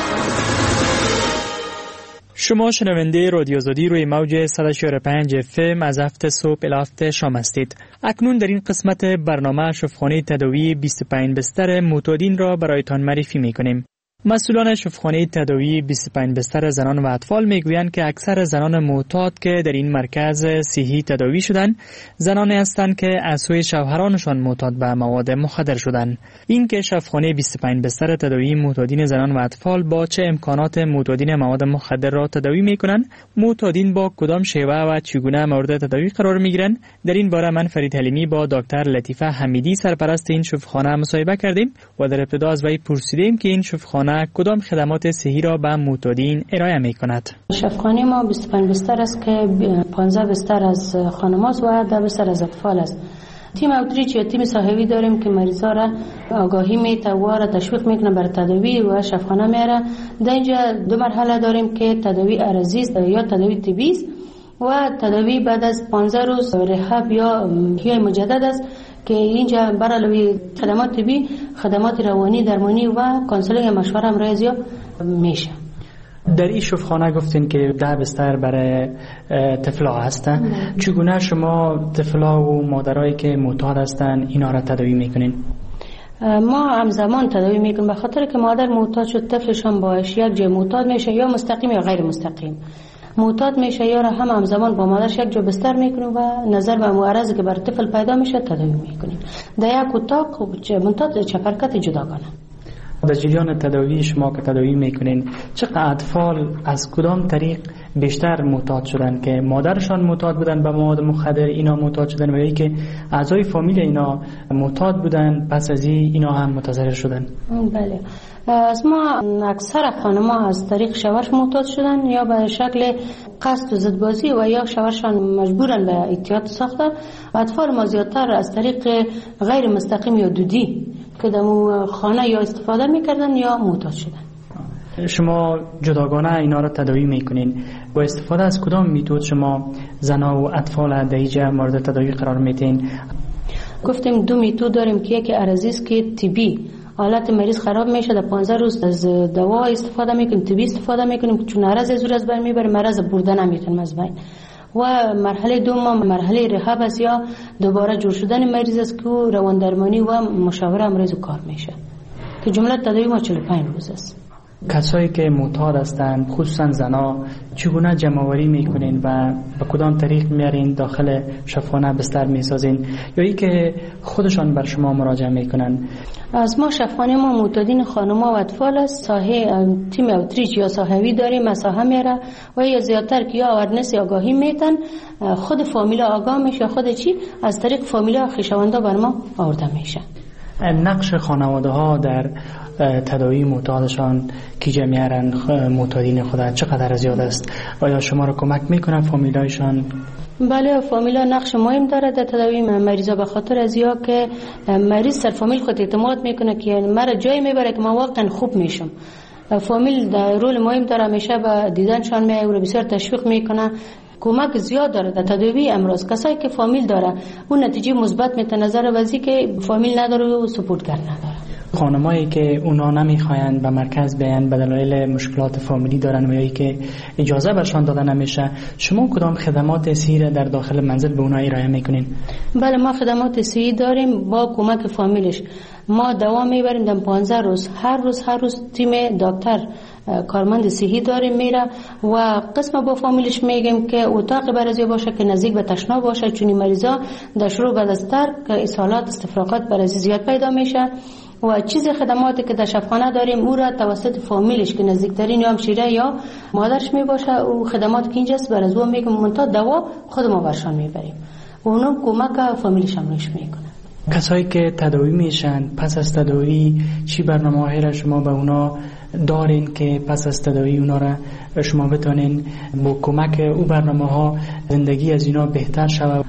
شما شنونده رادیو آزادی روی موج صد و چهار و پنج اف ام از هفت صبح الی هفت شام هستید. اکنون در این قسمت برنامه شفاخانه تداوی بیست و پنج بستر معتادین را برایتان معرفی می‌کنیم. مسئولان شفاخانه تداوی بیست و پنج بستر زنان و اطفال میگویند که اکثر زنان معتاد که در این مرکز صحی تداوی شدند زنانی هستند که از سوی شوهرانشان معتاد به مواد مخدر شدند. این که شفاخانه بیست و پنج بستر تداوی معتادین زنان و اطفال با چه امکانات معتادین مواد مخدر را تداوی میکنند، معتادین با کدام شیوه و چگونه مورد تداوی قرار میگیرند، در این باره من فرید حلیمی با دکتر لطیفه حمیدی سرپرست این شفاخانه مصاحبه کردیم و در ابتدا از وی پرسیدیم که این شفاخانه کدام خدمات صحی را به معتادین ارائه می کند. شفاخانه ما بیست و پنج بستر است که پانزده بستر از خانم‌هاست و ده بستر از اطفال است. تیم اوتریچ یا تیم صاحبی داریم که مریضا را آگاهی میده و را تشویق میکنه بر تداوی و شفاخانه میاره. در اینجا دو مرحله داریم که تداوی عرضی است یا تداوی طبی است و تداوی بعد از پانزده روز رهاب یا احیای مجدد است که اینجا برای خدمات طبی، خدمات روانی، درمانی و کانسلینگ مشوره هم رایزیا میشه. در این شفاخانه گفتین که ده بستر برای طفلا هستن. چگونه شما طفلا و مادرایی که معتاد هستن اینا را تداوی میکنین؟ ما همزمان تداوی میکنیم به خاطر که مادر معتاد شد طفلش هم باش یک جای معتاد میشه یا مستقیم یا غیر مستقیم. معتاد میشه یا هم همزمان با مادرش یک جا بستر میکنیم و نظر به معرضی که بر طفل پیدا میشه تداوی میکنیم. در یک اتاق منتها چپرکت جداگانه. در جریان تداوی شما که تداوی میکنین چقدر اطفال از کدام طریق بیشتر معتاد شدن که مادرشان معتاد بودن به مواد مخدر اینا معتاد شدن و یا که اعضای فامیل اینا معتاد بودن پس از اینا هم متضرر شدن؟ بله، از ما اکثر خانم‌ها از طریق شوهرش معتاد شدن یا به شکل قصد و زدبازی و یا شوهرشان مجبورن به اعتیاد ساختن. اطفال ما زیادتر از طریق غیر مستقیم یا دودی که در خانه یا استفاده میکردن یا معتاد شدن. شما جداگانه اینا را تداوی میکنین و استفاده از کدام میتود شما زنا و اطفال در اینجا مورد تداوی قرار میتین؟ گفتیم دو میتود داریم که یکی عرضی است که طبی، حالت مریض خراب میشه در پانزده روز از دوا استفاده میکنیم، طبی استفاده میکنیم چون عرض زور از بین میبره، مرض برده نمیتونیم از بین. و مرحله دوم مرحله رهاب است یا دوباره جور شدن مریض است که روان درمانی و مشاوره مریض کار میشه که جمله تداوی ما چهل و پنج روز است. کسایی که معتاد هستند خصوصا زنا چگونه جمع‌آوری میکنین و به کدام طریق میارین داخل شفاخانه بستر میسازین یا ای که خودشان بر شما مراجعه میکنن؟ از ما شفاخانه ما معتادین خانم‌ها و اطفال است. ساحه تیم اوتریچ یا صاحبی داریم، مساحه میاره و یا زیادتر که یا اورنس یا آگاهی میتن خود فامیلا آگاه میشه، خود چی از طریق فامیلا خویشاوندا بر ما آورده میشه. نقش خانواده ها در تداوی معتادشان کی جمعیرن معتادین خود چقدر زیاد است؟ آیا شما را کمک میکنن فامیلایشان؟ بله، فامیلا نقش مهم داره در تداوی مریضا به خاطر از یا که مریض سر فامیل خود اعتماد میکنه که مرا جای میبره که ما واقعا خوب میشم. فامیل در رول مهم داره، همیشه به دیدنشان میاد و بسیار تشویق میکنه. کمک زیاد داره در تداوی امراض. کسایی که فامیل داره اون نتیجه مثبت میته نظر وزی که فامیل نداره و سپورتگر نداره. خانمایی که اونا نمیخواین به مرکز بیان به دلایل مشکلات فامیلی دارن و یا که اجازه برشان داده نمیشه، شما کدام خدمات صحی در داخل منزل به اونا ارائه میکنین؟ بله، ما خدمات صحی داریم با کمک فامیلش. ما دوا میبریم در پانزده روز، هر روز هر روز تیم دکتر کارمند صحی داریم میره و قسم با فامیلش میگیم که اتاق برازی باشه که نزدیک به تشنا باشه، چون مریضا در شروع بعد از ترک اسهالات استفراغات برازی زیاد پیدا میشه و چیز خدماتی که در شفاخانه داریم او را توسط فامیلش که نزدیکترین یا همشیره یا مادرش میباشه و خدمات که اینجاست برای او میگم منتها دوا خود ما برشان میبریم و اونم کمک فامیلش هم روش میکنه. کسایی که تداوی میشن پس از تداوی چی برنامه‌ای را شما به اونا دارین که پس از تداوی اونا را شما بتونین با کمک او برنامه‌ها زندگی از اینا بهتر شود؟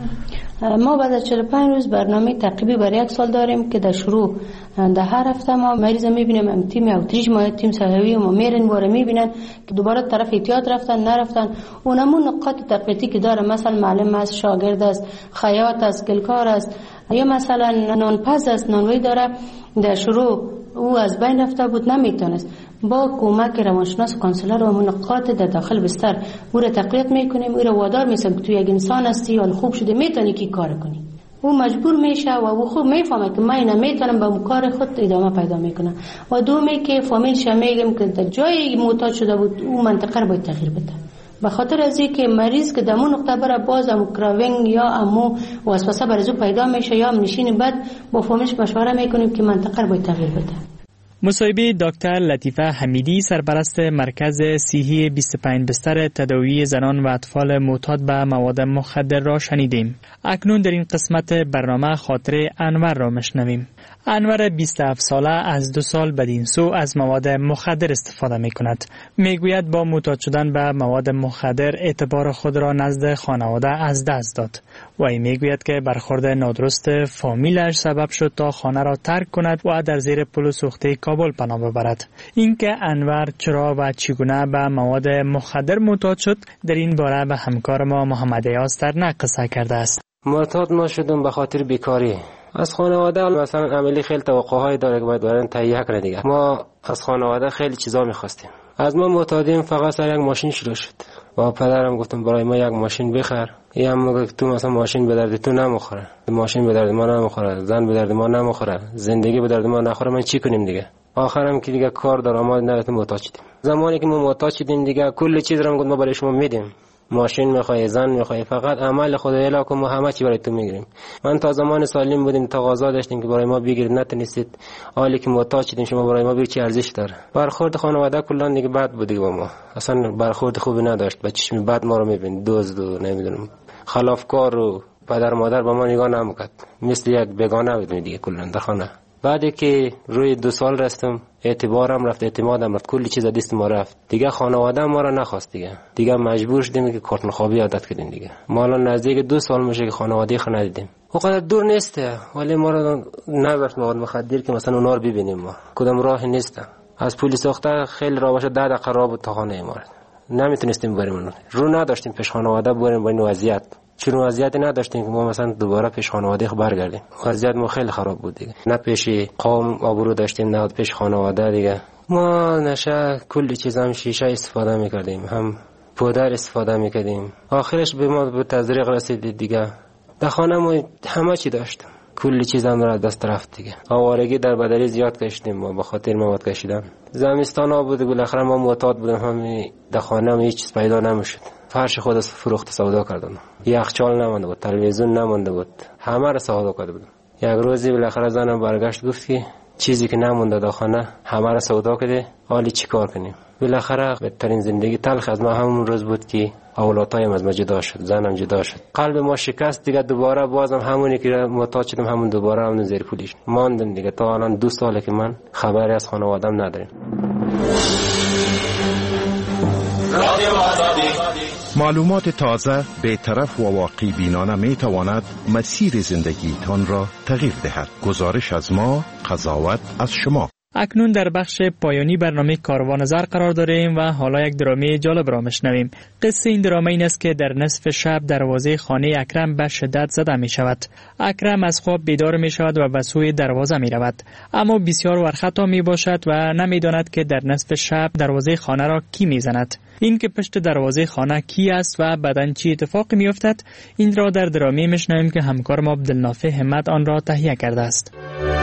ما بعد از چهل و پنج روز برنامه تعقیبی برای یک سال داریم که در شروع در هر هفته ما مریض میبینیم، هم تیم اوتریچ ما تیم صاحبی ما میرن باره میبینن که دوباره طرف احتیاط رفتن نرفتن. اونمون نقاط تقویتی که داره، مثلا معلم است، شاگرد است، خیاط است، گلکار است یا مثلا نانپز است، نانوایی داره، در شروع او از بین رفته بود نمیتونست، با کمک روانشناس و کانسلر و نقاط در داخل بستر او را تقویت میکنیم، او را وادار میسیم که تو یک انسان هستی، حال خوب شده، میتونی که کار کنی. او مجبور میشه و او خود میفهمه که من نمیتونم به کار خود ادامه پیدا میکنم. و دومی که فامیلش میگم که در جای محتاج شده بود او منطقه رو باید تغییر بده، به خاطر از اینکه مریض که در اون نقطه بره باز امو کراوینگ یا امو وسوسه بر ازو پیدا میشه یا نشین بعد با فامیلش مشوره میکنیم که منطقه رو باید تغییر بده. مصاحبه دکتر لطیفه حمیدی سرپرست مرکز صحی بیست و پنج بستر تداوی زنان و اطفال معتاد به مواد مخدر را شنیدیم. اکنون در این قسمت برنامه خاطره انور را میشنویم. انور بیست و هفت ساله از دو سال بدین سو از مواد مخدر استفاده می کند. می گوید با معتاد شدن به مواد مخدر اعتبار خود را نزد خانواده از دست داد. و ای می گوید که برخورد نادرست فامیلش سبب شد تا خانه را ترک کند و در زیر پل سوخته کابل پناه ببرد. اینکه انور چرا و چگونه به مواد مخدر معتاد شد در این باره به همکار ما محمد ایاز در قصه کرده است. معتاد ما شدم به خاطر بیکاری. از خانواده مثلا عملی خیلی توقعهای داره که باید برای تهیه کنه دیگه. ما از خانواده خیلی چیزا می‌خواستیم. از ما معتادیم فقط سر یک ماشین شروع شد. با پدرم گفتم برای ما یک ماشین بخر. یا میگه تو مثلا ماشین به درد تو نمیخوره. ماشین به درد ما نمیخوره. زن به درد ما نمیخوره. زندگی به درد ما نخوره. من چی کنیم دیگه؟ آخرام که دیگه کار درآمد نداشت معتاد شدیم. زمانی که ما معتاد شدیم دیگه کل چیز رو گفت ما برای شما میدیم. ماشین میخوای، زن میخوای، فقط عمل خدا اله کن ما همه چی برای تو میگیریم. من تا زمان سالم بودیم تقاضا داشتیم که برای ما بگیرید، نتونستید. حالی که معتاد شدیم شما برای ما بگید چه ارزش داره. برخورد خانواده کلا دیگه بد بود دیگه با ما. اصلا برخورد خوبی نداشت. با چشم بد ما رو میبینید. دزد و نمیدونم خلافکار و پدر مادر با ما نگاه نمیکرد. مثل یک بیگانه بودیم دیگه کلا در خانه. بعدی که روی دو سال رفتم اعتبارم رفت، اعتمادم رفت، کلی چیز دست ما رفت دیگه. خانواده ما را نخواست دیگه. دیگه مجبور شدیم که کارتون خوابی عادت کردیم دیگه. ما الان نزدیک دو سال میشه که خانواده خو ندیدیم. اونقدر دور نیسته ولی ما را نذاشت مواد مخدر که مثلا اونا رو ببینیم. ما کدام راه نیست. از پلیس ساخته خیلی راه باشه ده دقیقه راه بود تا خانه ما. نمیتونستیم بریم اون رو، نداشتیم پیش خانواده بریم با این وضعیت. چون وضعیت نداشتیم که ما مثلا دوباره پیش خانواده برگردیم. وضعیت ما خیلی خراب بود دیگه. نه پیش قوم آبرو داشتیم نه پیش خانواده دیگه. ما نشه کلی چیز هم شیشه استفاده میکردیم، هم پودر استفاده میکردیم. آخرش به ما به تزریق رسید دیگه. در خانه ما همه چی داشتیم، کلی چیز هم را دست رفت دیگه. آوارگی در بدری زیاد کشیدیم ما به خاطر مواد کشیدن. زمستان ها بود بالاخره ما معتاد بودیم، همین در خانه هیچ چیز پیدا نمیشد. فرش خود از فروخت سودا کردم. یخچال نمونده بود، تلویزیون نمونده بود، همه را سودا کرده بودم. یک روزی بالاخره زنم برگشت گفت که چیزی که نمونده در خانه همه را سودا کرده، حالی چیکار کنیم؟ بالاخره بهترین زندگی تلخ از ما همون روز بود که اولادایم از ما جدا شد، زنم جدا شد. قلب ما شکست دیگه. دوباره بازم همونی که معتاد شدم همون دوباره همون زیر پولیش ماندم دیگه. تا الان دو ساله که من خبری از خانواده‌ام ندارم. معلومات تازه به طرف و واقعی بینانه می تواند مسیر زندگی تان را تغییر دهد. گزارش از ما، قضاوت از شما. اکنون در بخش پایانی برنامه کاروان زر قرار داریم و حالا یک درامی جالب را میشنویم. قصه این دراما این است که در نصف شب دروازه خانه اکرم به شدت زده می شود. اکرم از خواب بیدار می شود و به سوی دروازه می رود، اما بسیار ورخطا می باشد و نمی داند که در نصف شب دروازه خانه را کی می زند. این که پشت دروازه خانه کی است و بعداً چی اتفاقی می افتد، این را در درامی میشنویم که همکار ما عبدالنافع همت آن را تهیه کرده است.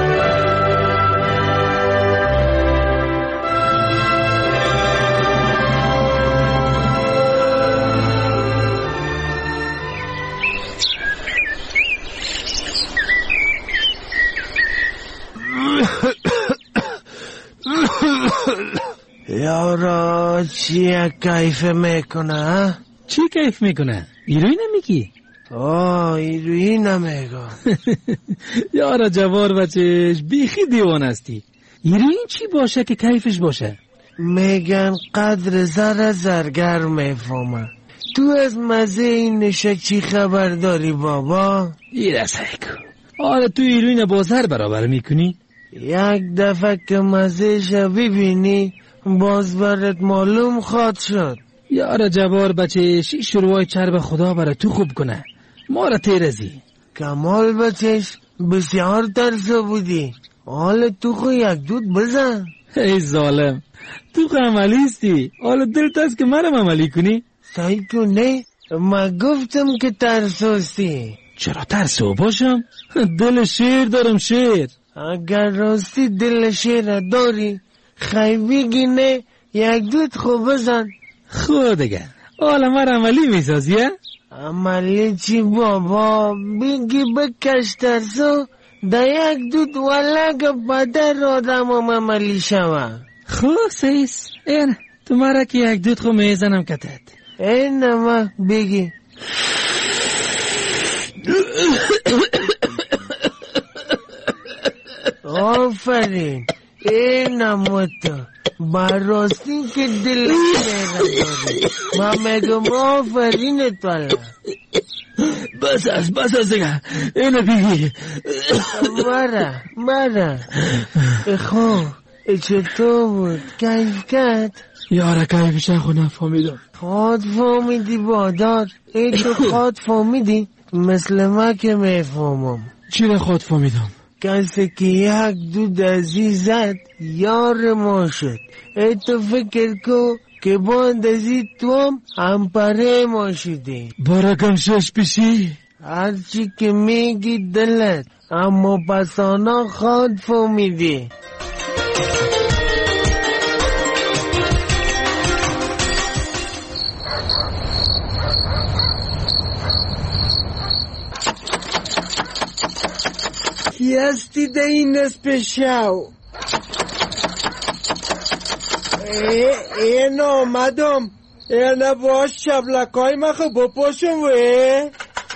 یارا چیه کیف میکنه؟ چی کیف میکنه؟ ایروی نمیگی؟ آه ایروی نمیگم. یارا جوار بچش بیخی دیوان هستی. ایروی چی باشه که کیفش باشه؟ میگن قدر زر زرگر میفهمه. تو از مزه این نشک چی خبر داری بابا؟ ایره سیکو. آره تو ایروی با زر برابر میکنی؟ یک دفعه که مزهش ببینی باز برات معلوم خواد شد. یارا جوار بچه شی شروع چرب خدا برای تو خوب کنه، ما را تیرزی. کمال بچش بسیار ترسو بودی، حالا تو خو یک دود بزن. ای ظالم تو خو عملیستی، حالا دلت است که منم عملی کنی؟ سایکو نه، ما گفتم که ترسوستی. چرا ترسو باشم؟ دل شیر دارم شیر. اگر راستی دل شیر داری خیلی بگی نه یک دوت خوب بزن. خود دیگه حالا من عملی میسازیه؟ عملی چی بابا؟ بگی بکش ترسو دا یک دوت ولگ پدر آدم هم عملی شوه. خب سیس این تو مرا که یک دوت خو میزنم کتت. این نما بگی. آفرین این نما تو براستی که دل شیره داری. من میگم آفرین تو الله. بس از بس از دیگه اینو بگی. مرا مرا خب چطور بود کیف کرد؟ یاره کیفش خود نفهمیدم. خود فهمیدی بادار؟ ای تو خود فهمیدی؟ مثل ما که میفهمم. چی رو خود فهمیدم؟ کسی که یک دود عزیزت یار ما شد. ای تو فکر کو که با اندازی تو هم همپره ما شدی. برکم شش پیشی هرچی که میگی دلت اما پسانا خود فهمیدی. کی هستی ده این نصف شو؟ این آمدم. این باش شبلکای من خب بپاشم وی.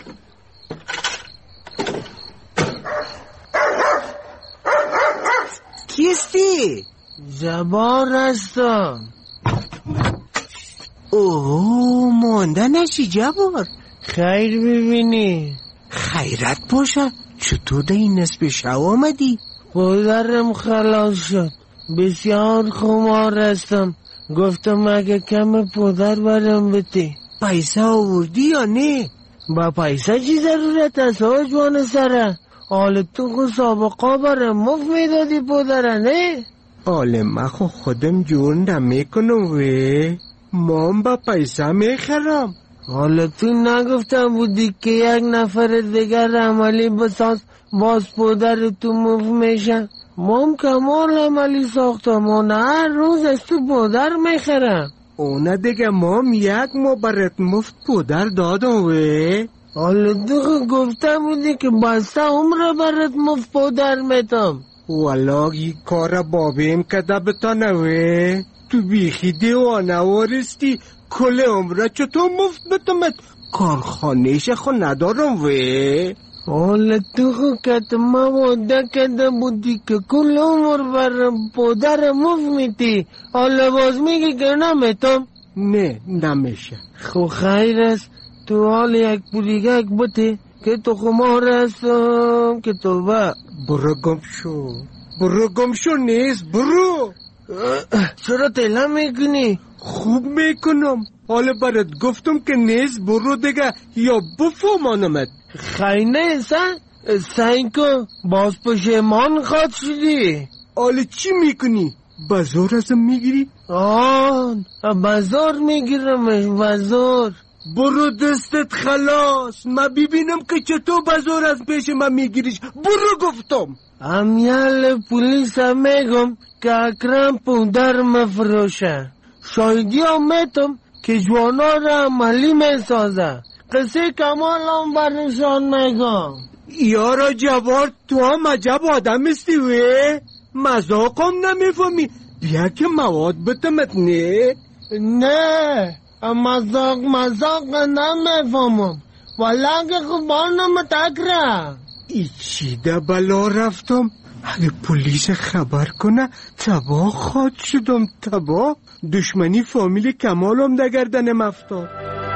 کیستی؟ جبار هستم. اوه مانده نشی جبار. خیر ببینی. خیرت باشه. چطور ده این نصف شو آمدی؟ پدرم خلاص شد. بسیار خمار هستم. گفتم اگه کم پدر برم بده. پیسه آوردی یا نه؟ با پیسه چی ضرورت است ها جوان سره؟ حال تو خود سابقا برم مفت میدادی پدره نه؟ حال من خود خودم جور نمیکنم وی. مام با پیسه میخرم. حالا تو نگفتم بودی که یک نفر دیگر عملی بساز باز پدر تو مفت میشه؟ مام کمال عملی ساختم و هر روز از تو پدر میخرم. اونه دیگه مام یک ما برات مفت پدر دادم وی. حالا تو گفتم بودی که بسته عمر برات مفت پدر میتم. والا این کار بابیم کده بتانه وی. تو بیخی دیوانه وارستی. کل عمره چطور مفت بتمت؟ کارخانهش خود ندارم وی. حالا تو خود که ما وعده کده بودی که کل عمر بر پدر مفت میتی. حالا باز میگی که نمیتم. نه نمیشه. خو خیر است تو حال یک پولیگک بودی که تو خمار هستم که تو با برو گم شو. برو گم شو نیست برو. چرا تیلا میکنی؟ خوب میکنم. حالا برات گفتم که نیست برو دیگه یا بفهمانمت. خیلی نیست سعی کن باز پشیمان خواد شدی. حالا چی میکنی؟ بازار ازم میگیری؟ آن بازار میگیرمش بازار. برو دستت خلاص. ما ببینم که چطور بازار از پیش من میگیریش. برو گفتم. امیال پولیس هم میگم که اکرم پودر مفروشه. شایدی هم میتم که جوانا را عملی میسازه. قصه کمال هم برنشان میگم. یارا جوار تو هم عجب آدم استی وی. مذاق هم نمیفهمی. بیا که مواد بتمت نه. نه مذاق مذاق نمیفهمم. والا اگه خوبان نمتکره. ای چی ده بلا رفتم. اگه پلیس خبر کنه تباه خواد شدم تباه. دشمنی فامیل کمالم ده گردنم افتاد.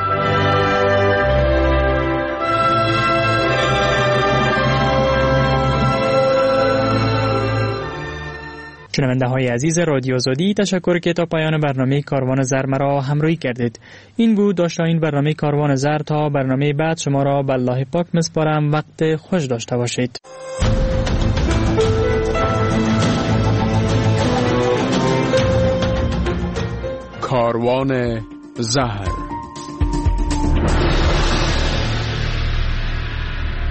شنونده های عزیز رادیو آزادی، تشکر که تا پایان برنامه کاروان زر مرا همراهی کردید. این بود داشته این برنامه کاروان زر. تا برنامه بعد شما را به الله پاک میسپارم. وقت خوش داشته باشید. کاروان زهر.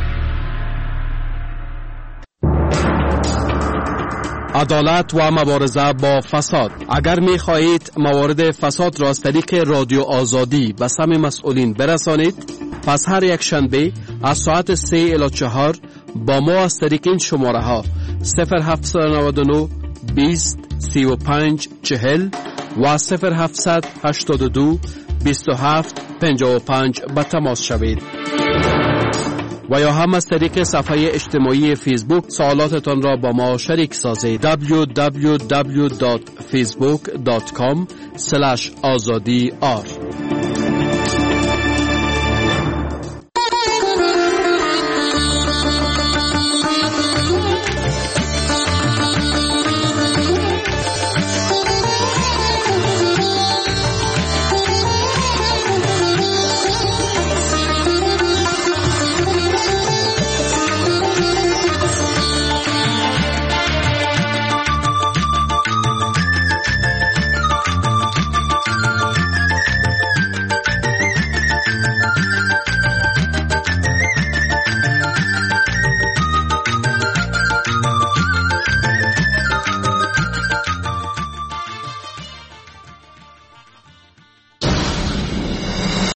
عدالت و مبارزه با فساد. اگر می خواهید موارد فساد را از طریق رادیو آزادی به سمع مسئولین برسانید، پس هر یک شنبه از ساعت سه الی چهار با ما از طریق این شماره ها صفر هفت نه نه بیست سی و پنج چهل و صفر هفت هشت دو بیست و هفت پنجاه و پنج به تماس شوید. و یا هم از طریق صفحه اجتماعی فیسبوک سوالاتتان را با ما شریک سازید. دبلیو دبلیو دبلیو دات فیسبوک دات کام اسلش آزادی آر